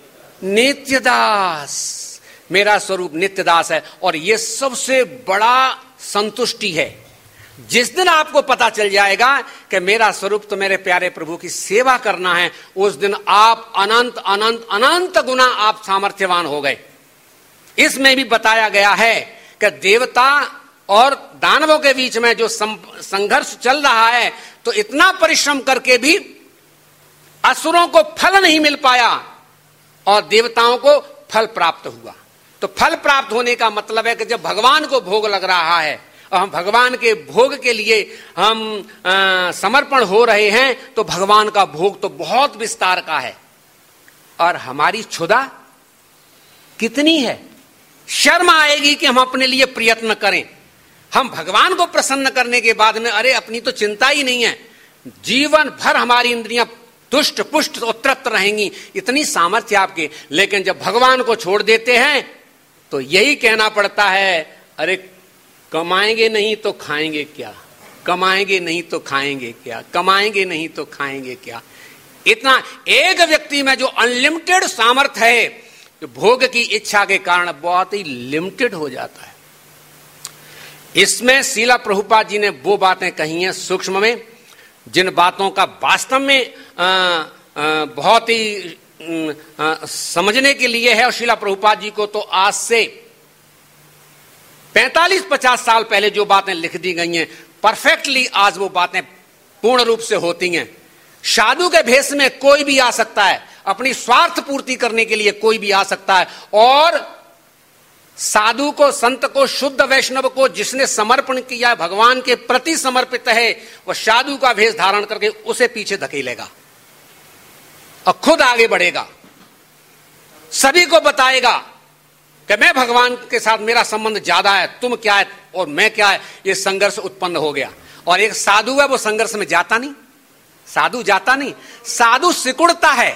नित्यदास, मेरा स्वरूप नित्यदास है, और यह सबसे बड़ा संतुष्टि है। जिस दिन आपको पता चल जाएगा कि मेरा स्वरूप तो मेरे प्यारे प्रभु की सेवा करना है, उस दिन आप अनंत अनंत अनंत गुना आप सामर्थ्यवान हो गए। इसमें भी बताया गया है कि देवता और दानवों के बीच में जो संघर्ष चल रहा है, तो इतना परिश्रम करके भी असुरों को फल नहीं मिल पाया और देवताओं को फल प्राप्त हुआ। तो फल प्राप्त होने का मतलब है कि जब भगवान को भोग लग रहा है और हम भगवान के भोग के लिए हम आ, समर्पण हो रहे हैं, तो भगवान का भोग तो बहुत विस्तार का है। और हमारी क्षुधा कितनी है? शर्म आएगी कि हम अपने लिए प्रयत्न करें। हम भगवान को प्रसन्न करने के बाद में अरे अपनी तो चिंता ही नहीं है, जीवन भर हमारी इंद्रियां तुष्ट पुष्ट और तृप्त रहेंगी, इतनी सामर्थ्य आपके। लेकिन जब भगवान को छोड़ देते हैं तो यही कहना पड़ता है, अरे कमाएंगे नहीं तो खाएंगे क्या, कमाएंगे नहीं तो खाएंगे क्या, कमाएंगे नहीं तो खाएंगे क्या। इतना एक व्यक्ति में जो अनलिमिटेड सामर्थ्य है, तो भोग की इच्छा के कारण बहुत ही लिमिटेड हो जाता है। इसमें श्रील प्रभुपाद जी ने वो बातें कही हैं सूक्ष्म में, जिन बातों का वास्तव में आ, आ, बहुत ही आ, समझने के लिए है। और श्रील प्रभुपाद जी को तो आज से पैंतालीस पचास साल पहले जो बातें लिख दी गई हैं, परफेक्टली आज वो बातें पूर्ण रूप से होती हैं। साधु के भेष में कोई भी आ सकता है, अपनी स्वार्थ पूर्ति करने के लिए कोई भी आ सकता है, और साधु को, संत को, शुद्ध वैष्णव को जिसने समर्पण किया, भगवान के प्रति समर्पित है, वह साधु का भेष धारण करके उसे पीछे धकेलेगा और खुद आगे बढ़ेगा, सभी को बताएगा कि मैं भगवान के साथ, मेरा संबंध ज्यादा है, तुम क्या है और मैं क्या है। यह संघर्ष उत्पन्न हो गया। और एक साधु है वो संघर्ष में जाता नहीं, साधु जाता नहीं, साधु सिकुड़ता है,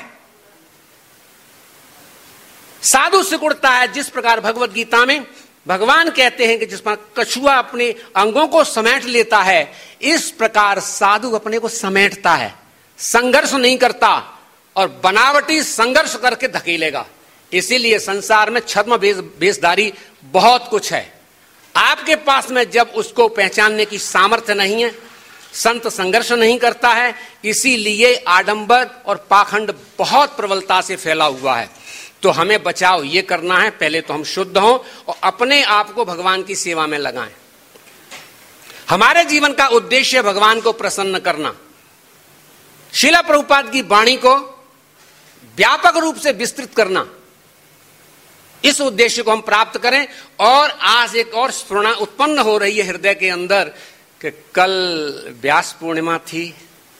साधु सिकुड़ता है। जिस प्रकार भगवत गीता में भगवान कहते हैं कि जिस प्रकार कछुआ अपने अंगों को समेट लेता है, इस प्रकार साधु अपने को समेटता है, संघर्ष नहीं करता और बनावटी संघर्ष करके धकेलेगा। इसीलिए संसार में छद्म वेशधारी बहुत कुछ है, आपके पास में जब उसको पहचानने की सामर्थ्य नहीं है, संत संघर्ष नहीं करता है, इसीलिए आडंबर और पाखंड बहुत प्रबलता से फैला हुआ है। तो हमें बचाव ये करना है, पहले तो हम शुद्ध हों और अपने आप को भगवान की सेवा में लगाएं। हमारे जीवन का उद्देश्य भगवान को प्रसन्न करना। श्रील प्रभुपाद की वाणी को व्यापक रूप से विस्तृत करना, इस उद्देश्य को हम प्राप्त करें। और आज एक और स्फुरणा उत्पन्न हो रही है हृदय के अंदर कि कल व्यास पूर्णिमा थी,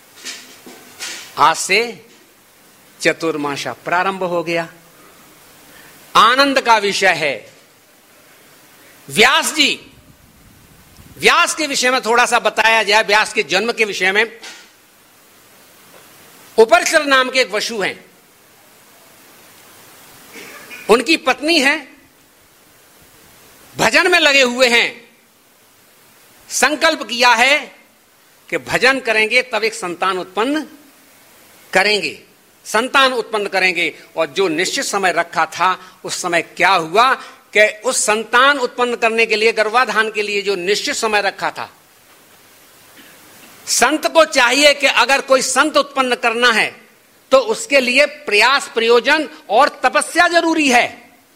आज से चतुर्मासा प्रारंभ हो गया, आनंद का विषय है। व्यास जी, व्यास के विषय में थोड़ा सा बताया जाए। व्यास के जन्म के विषय में, उपरचर नाम के एक वसु हैं, उनकी पत्नी है, भजन में लगे हुए हैं, संकल्प किया है कि भजन करेंगे तब एक संतान उत्पन्न करेंगे, संतान उत्पन्न करेंगे। और जो निश्चित समय रखा था, उस समय क्या हुआ कि उस संतान उत्पन्न करने के लिए, गर्भाधान के लिए जो निश्चित समय रखा था, संत को चाहिए कि अगर कोई संत उत्पन्न करना है तो उसके लिए प्रयास, प्रयोजन और तपस्या जरूरी है।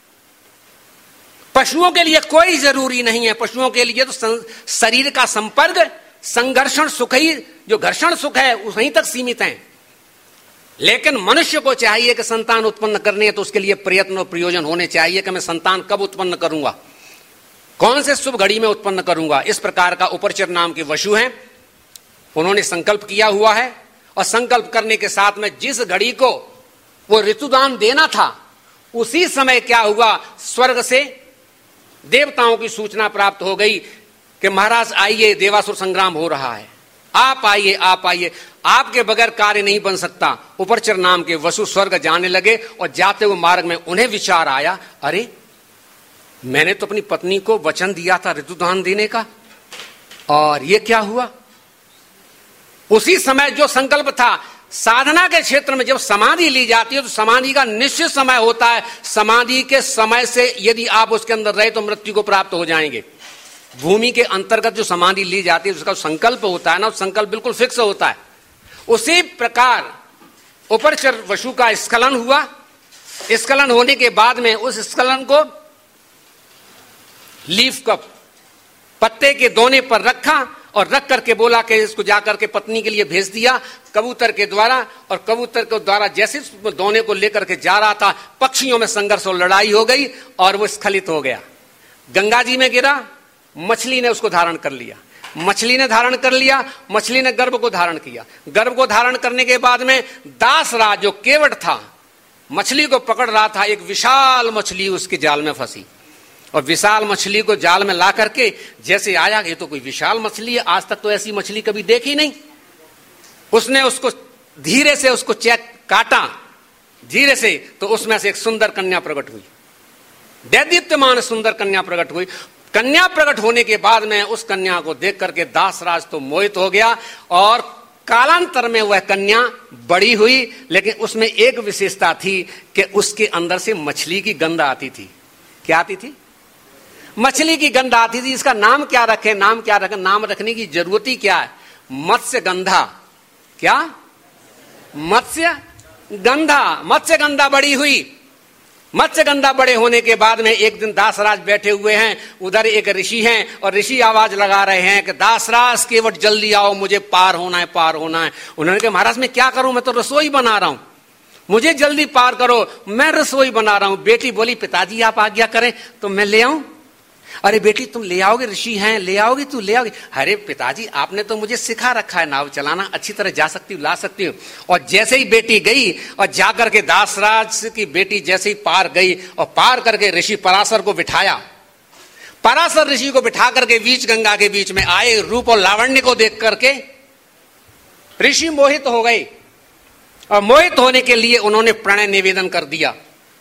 पशुओं के लिए कोई जरूरी नहीं है। पशुओं के लिए तो शरीर का संपर्क, संघर्षण सुख ही, जो घर्षण सुख है वहीं तक सीमित है। लेकिन मनुष्य को चाहिए कि संतान उत्पन्न करनी है तो उसके लिए प्रयत्न और प्रयोजन होने चाहिए कि मैं संतान कब उत्पन्न करूंगा, कौन से शुभ घड़ी में उत्पन्न करूंगा। इस प्रकार का उपरचर नाम के वसु हैं, उन्होंने संकल्प किया हुआ है। और संकल्प करने के साथ में जिस घड़ी को वो ऋतुदान देना था, उसी समय क्या हुआ, स्वर्ग से देवताओं की सूचना प्राप्त हो गई कि महाराज आइए, देवासुर संग्राम हो रहा है, आप आइए, आप आइए, आपके बगैर कार्य नहीं बन सकता। उपरचर नाम के वसु स्वर्ग जाने लगे और जाते हुए मार्ग में उन्हें विचार आया, अरे मैंने तो अपनी पत्नी को वचन दिया था ऋतुदान देने का, और ये क्या हुआ। उसी समय जो संकल्प था, साधना के क्षेत्र में जब समाधि ली जाती है तो समाधि का निश्चित समय होता है। समाधि के समय से यदि आप उसके अंदर रहे तो मृत्यु को प्राप्त हो जाएंगे। भूमि के अंतर्गत जो समाधि ली जाती है उसका संकल्प होता है ना, संकल्प बिल्कुल फिक्स होता है। उसी प्रकार उपरचर वसु का स्खलन हुआ। स्खलन होने के बाद में उस स्खलन को लीफ कप, पत्ते के दोने पर रखा और रख करके बोला कि इसको जाकर के पत्नी के लिए भेज दिया कबूतर के द्वारा। और कबूतर के द्वारा जैसे दोने को लेकर के जा रहा था, पक्षियों में संघर्ष और लड़ाई हो गई और वो स्खलित हो गया, गंगा जी में गिरा। मछली ने उसको धारण कर लिया, मछली ने धारण कर लिया, मछली ने गर्भ को धारण किया। गर्भ को धारण करने के बाद में दासराज जो केवट था, मछली को पकड़ रहा था, एक विशाल मछली उसके जाल में फंसी। और विशाल मछली को जाल में ला करके जैसे आया, ये तो कोई विशाल मछली है, आज तक तो ऐसी मछली कभी देखी नहीं। उसने उसको धीरे से उसको चेक काटा धीरे से, तो उसमें से एक सुंदर कन्या प्रकट हुई, दैदीप्यमान सुंदर कन्या प्रकट हुई। कन्या प्रकट होने के बाद में उस कन्या को देख करके दासराज तो मोहित हो गया। और कालांतर में वह कन्या बड़ी हुई, लेकिन उसमें एक विशेषता थी कि उसके अंदर से मछली की गंध आती थी। क्या आती थी? मछली की गंध आती थी। इसका नाम क्या रखें, नाम क्या रखें, नाम रखने की जरूरत ही क्या है? मत्स्य गंधा। क्या? मत्स्य गंधा। मत्स्य गंधा बड़ी हुई। मत्स्य गंधा बड़े होने के बाद में एक दिन दासराज बैठे हुए हैं, उधर एक ऋषि हैं और ऋषि आवाज लगा रहे हैं कि दासराज केवट जल्दी आओ, मुझे पार होना है, पार होना है। उन्होंने कहा महाराज मैं क्या करूं, मैं तो रसोई बना रहा हूं, मुझे जल्दी पार करो, मैं रसोई बना रहा हूं। बेटी बोली पिताजी आप आज्ञा करें तो मैं ले आऊं। अरे बेटी तुम ले आओगे, ऋषि हैं, ले आओगी, तू ले आओगी। अरे पिताजी आपने तो मुझे सिखा रखा है नाव चलाना, अच्छी तरह जा सकती हूँ, ला सकती हूँ। और जैसे ही बेटी गई और जाकर के दासराज की बेटी जैसे ही पार गई और पार करके ऋषि पराशर को बिठाया, पराशर ऋषि को बिठा करके बीच गंगा के बीच में आए, रूप और लावण्य को देख करके ऋषि मोहित हो गए और मोहित होने के लिए उन्होंने प्रणय निवेदन कर दिया।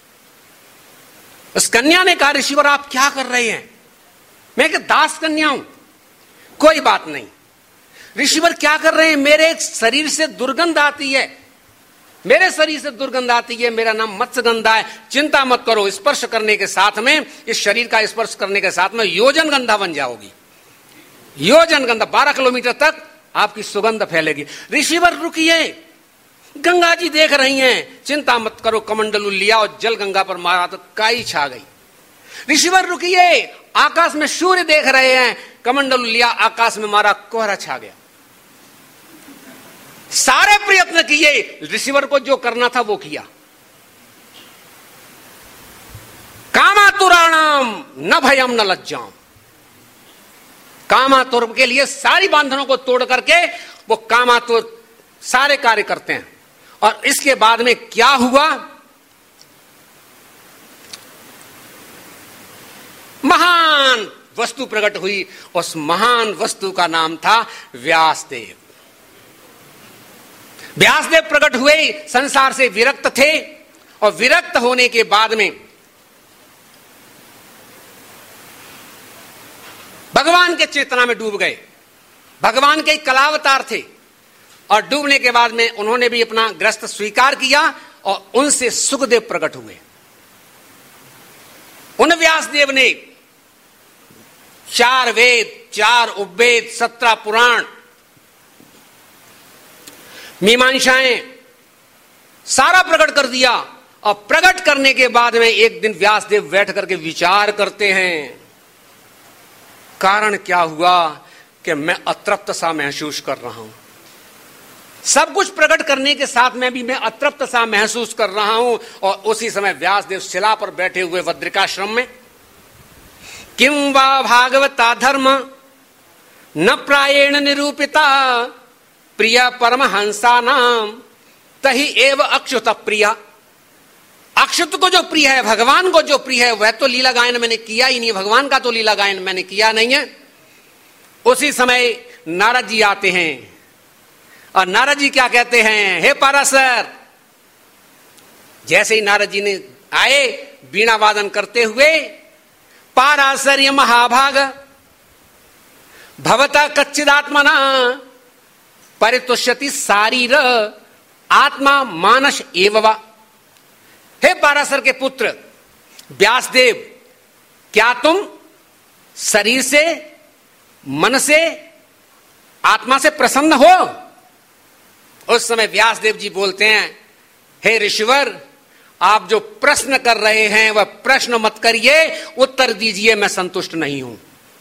उस कन्या ने कहा, ऋषिवर आप क्या कर रहे हैं? मैं कि दास कन्या हूं। कोई बात नहीं। ऋषिवर क्या कर रहे हैं? मेरे शरीर से दुर्गंध आती है, मेरे शरीर से दुर्गंध आती है, मेरा नाम मत्स्यगंधा है, चिंता मत करो, स्पर्श करने के साथ में, इस शरीर का स्पर्श करने के साथ में योजन गंधा बन जाओगी। योजन गंधा, बारह किलोमीटर तक आपकी सुगंध फैलेगी। ऋषिवर रुकिए, गंगा जी देख रही हैं, चिंता मत करो, कमंडलू लिया और जल गंगा पर मारा तो काई छा गई। ऋषिवर रुकिए, आकाश में सूर्य देख रहे हैं, कमंडलू लिया, आकाश में मारा, कोहरा छा गया। सारे प्रयत्न किए, ऋषिवर को जो करना था वो किया। कामातुराणाम न भयम न लज्जाम, कामातुर के लिए सारी बांधनों को तोड़ करके वो कामातुर सारे कार्य करते हैं। और इसके बाद में क्या हुआ? महान वस्तु प्रकट हुई। उस महान वस्तु का नाम था व्यासदेव। व्यासदेव प्रकट हुए, संसार से विरक्त थे और विरक्त होने के बाद में भगवान के चेतना में डूब गए। भगवान के कलावतार थे और डूबने के बाद में उन्होंने भी अपना ग्रस्त स्वीकार किया और उनसे सुखदेव प्रकट हुए। उन व्यासदेव ने चार वेद, चार उपवेद, सत्रह पुराण, मीमांसाएं सारा प्रकट कर दिया। और प्रकट करने के बाद में एक दिन व्यासदेव बैठ करके विचार करते हैं, कारण क्या हुआ कि मैं अतृप्त सा महसूस कर रहा हूं। सब कुछ प्रकट करने के साथ में भी मैं अतृप्त सा महसूस कर रहा हूं। और उसी समय व्यासदेव शिला पर बैठे हुए बद्रिकाश्रम में, किम वा भागवता धर्म न प्रायेण निरूपिता प्रिय परमहंसा नाम तही एव अक्षुत प्रिया। अक्षुत को जो प्रिय है, भगवान को जो प्रिय है, वह तो लीला गायन मैंने किया ही नहीं, भगवान का तो लीला गायन मैंने किया नहीं है। उसी समय नारद जी आते हैं और नारद जी क्या कहते हैं? हे पराशर। जैसे ही नारद जी ने आए वीणा वादन करते हुए, पाराशर्य महाभाग भवता कच्चिदात्मना परितुष्यति शारीर आत्मा मानस एवं। हे पाराशर के पुत्र व्यासदेव, क्या तुम शरीर से, मन से, आत्मा से प्रसन्न हो? उस समय व्यासदेव जी बोलते हैं, हे ऋषिवर, आप जो प्रश्न कर रहे हैं वह प्रश्न मत करिए, उत्तर दीजिए, मैं संतुष्ट नहीं हूं।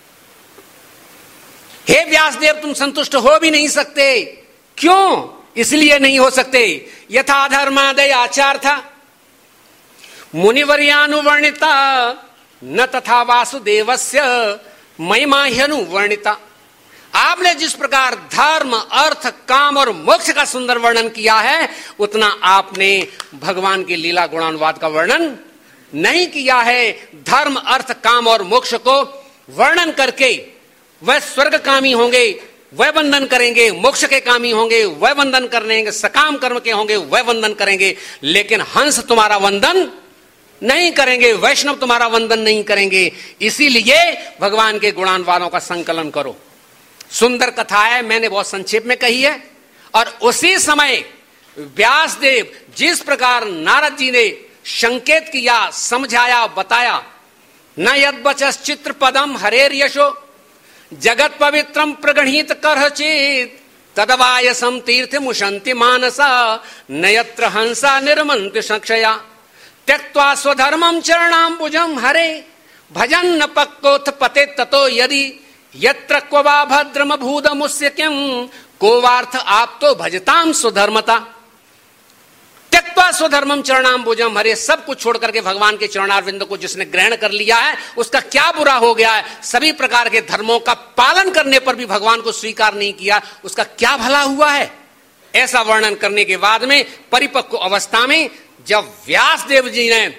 हे व्यासदेव, तुम संतुष्ट हो भी नहीं सकते। क्यों? इसलिए नहीं हो सकते, यथा धर्मादय आचार था मुनिवर्यानुवर्णिता न तथा वासुदेवस्य महिमा ह्यनुवर्णिता। आपने जिस प्रकार धर्म, अर्थ, काम और मोक्ष का सुंदर वर्णन किया है, उतना आपने भगवान के लीला गुणानुवाद का वर्णन नहीं किया है। धर्म, अर्थ, काम और मोक्ष को वर्णन करके वह स्वर्ग कामी होंगे, वह वंदन करेंगे, मोक्ष के कामी होंगे, वह वंदन करेंगे, सकाम कर्म के होंगे, वह वंदन करेंगे, लेकिन हंस तुम्हारा वंदन नहीं करेंगे, वैष्णव तुम्हारा वंदन नहीं करेंगे। इसीलिए भगवान के गुणानुवादों का संकलन करो। सुंदर कथा है, मैंने बहुत संक्षेप में कही है। और उसी समय व्यासदेव जिस प्रकार नारद जी ने संकेत किया, समझाया, बताया, न यद्वचस चित्र पदम हरेर यशो जगत पवित्रम प्रगणित करचित तदवायसम तीर्थ मुशंति मानसा नयत्र हंसा निर्मंत संक्षया त्यक्त्वा स्वधर्मम चरणाम्बुजम हरे भजन न पक्कोथ पते ततो यदि यत्र क्वा भद्रम भूदमुस्य किम को वार्थ आप तो भजताम स्वधर्मता। त्यक्त्वा स्वधर्मम चरणाम्बुजम हरे, सब कुछ छोड़ करके भगवान के चरणारविंद को जिसने ग्रहण कर लिया है, उसका क्या बुरा हो गया है? सभी प्रकार के धर्मों का पालन करने पर भी भगवान को स्वीकार नहीं किया, उसका क्या भला हुआ है? ऐसा वर्णन करने के बाद में परिपक्व अवस्था में जब व्यासदेव जी ने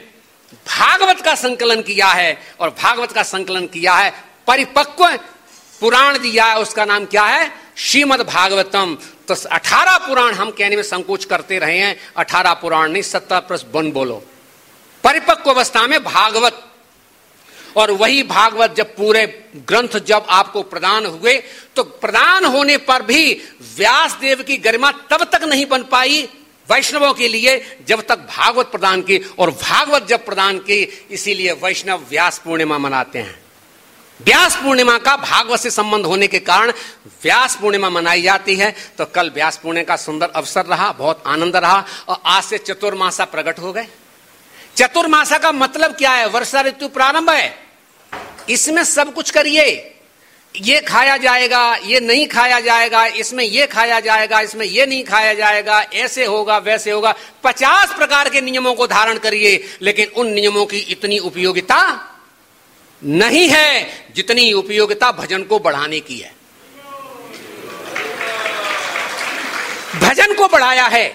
भागवत का संकलन किया है, और भागवत का संकलन किया है, परिपक्व पुराण दिया है, उसका नाम क्या है? श्रीमद् भागवतम। तो अठारह पुराण हम कहने में संकोच करते रहे हैं, अठारह पुराण नहीं, सत्तर प्लस वन बोलो। परिपक्व अवस्था में भागवत, और वही भागवत जब पूरे ग्रंथ जब आपको प्रदान हुए, तो प्रदान होने पर भी व्यास देव की गरिमा तब तक नहीं बन पाई वैष्णवों के लिए जब तक भागवत प्रदान की, और भागवत जब प्रदान की, इसीलिए वैष्णव व्यास पूर्णिमा मनाते हैं। व्यास पूर्णिमा का भागवत से संबंध होने के कारण व्यास पूर्णिमा मनाई जाती है। तो कल व्यास पूर्णिमा का सुंदर अवसर रहा, बहुत आनंद रहा, और आज से चतुर्मासा प्रकट हो गए। चतुर्मासा का मतलब क्या है? वर्षा ऋतु प्रारंभ है, इसमें सब कुछ करिए, ये खाया जाएगा, ये नहीं खाया जाएगा, इसमें ये खाया जाएगा, इसमें ये नहीं खाया जाएगा, ऐसे होगा वैसे होगा, पचास प्रकार के नियमों को धारण करिए, लेकिन उन नियमों की इतनी उपयोगिता नहीं है जितनी उपयोगिता भजन को बढ़ाने की है। भजन को बढ़ाया है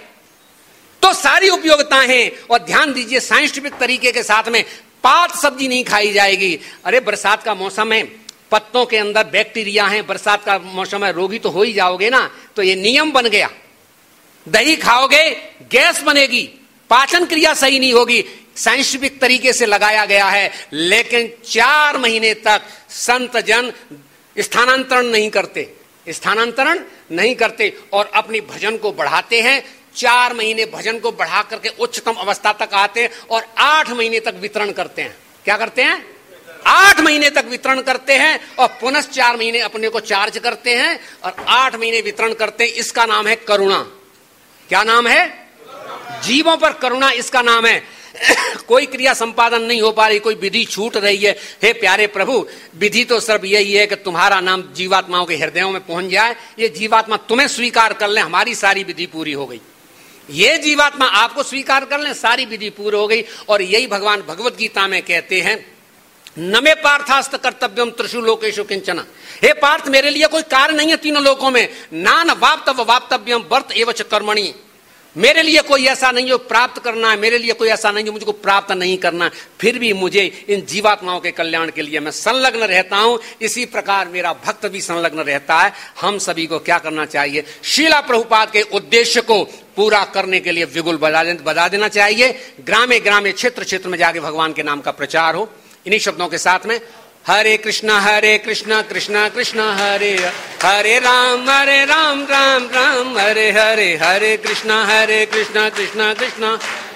तो सारी उपयोगिताएं हैं। और ध्यान दीजिए, साइंटिफिक तरीके के साथ में पात सब्जी नहीं खाई जाएगी। अरे बरसात का मौसम है, पत्तों के अंदर बैक्टीरिया है, बरसात का मौसम है, रोगी तो हो ही जाओगे ना। तो ये नियम बन गया, दही खाओगे गैस बनेगी, पाचन क्रिया सही नहीं होगी, साइंटिफिक तरीके से लगाया गया है। लेकिन चार महीने तक संत जन स्थानांतरण नहीं करते, स्थानांतरण नहीं करते और अपनी भजन को बढ़ाते हैं। चार महीने भजन को बढ़ा करके उच्चतम अवस्था तक आते हैं और आठ महीने तक वितरण करते हैं। क्या करते हैं? आठ महीने तक वितरण करते हैं और पुनः चार महीने अपने को चार्ज करते हैं और आठ महीने वितरण करते हैं। इसका नाम है करुणा। क्या नाम है? जीवों पर करुणा, इसका नाम है। कोई क्रिया संपादन नहीं हो पा रही, कोई विधि छूट रही है, हे प्यारे प्रभु, विधि तो सिर्फ यही है कि तुम्हारा नाम जीवात्माओं के हृदयों में पहुंच जाए, ये जीवात्मा तुम्हें स्वीकार कर ले, हमारी सारी विधि पूरी हो गई। ये जीवात्मा आपको स्वीकार कर ले, सारी विधि पूरी हो गई। और यही भगवान भगवत गीता में कहते हैं, नमे पार्थास्त कर्तव्यम त्रिषु लोकेषु किंचन। हे पार्थ, मेरे लिए कोई कार्य नहीं है तीनों लोकों में, नान वाप्तव वाप्तव्यम वर्त एवच कर्मणि। मेरे लिए कोई ऐसा नहीं है प्राप्त करना है, मेरे लिए कोई ऐसा नहीं है मुझको प्राप्त नहीं करना, फिर भी मुझे इन जीवात्माओं के कल्याण के लिए मैं संलग्न रहता हूं। इसी प्रकार मेरा भक्त भी संलग्न रहता है। हम सभी को क्या करना चाहिए? श्रीला प्रभुपाद के उद्देश्य को पूरा करने के लिए विगुल बजा देना चाहिए। ग्रामे ग्रामे क्षेत्र क्षेत्र में जाके भगवान के नाम का प्रचार हो। इन्हीं शब्दों के साथ में हरे कृष्णा हरे कृष्णा कृष्णा कृष्णा हरे हरे राम हरे राम राम राम हरे हरे, हरे कृष्णा हरे कृष्णा कृष्णा कृष्णा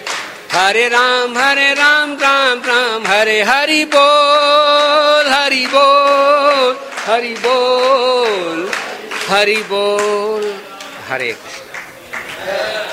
हरे राम हरे राम राम राम हरे। हरि बोल हरि बोल हरि बोल हरि बोल। हरे कृष्ण।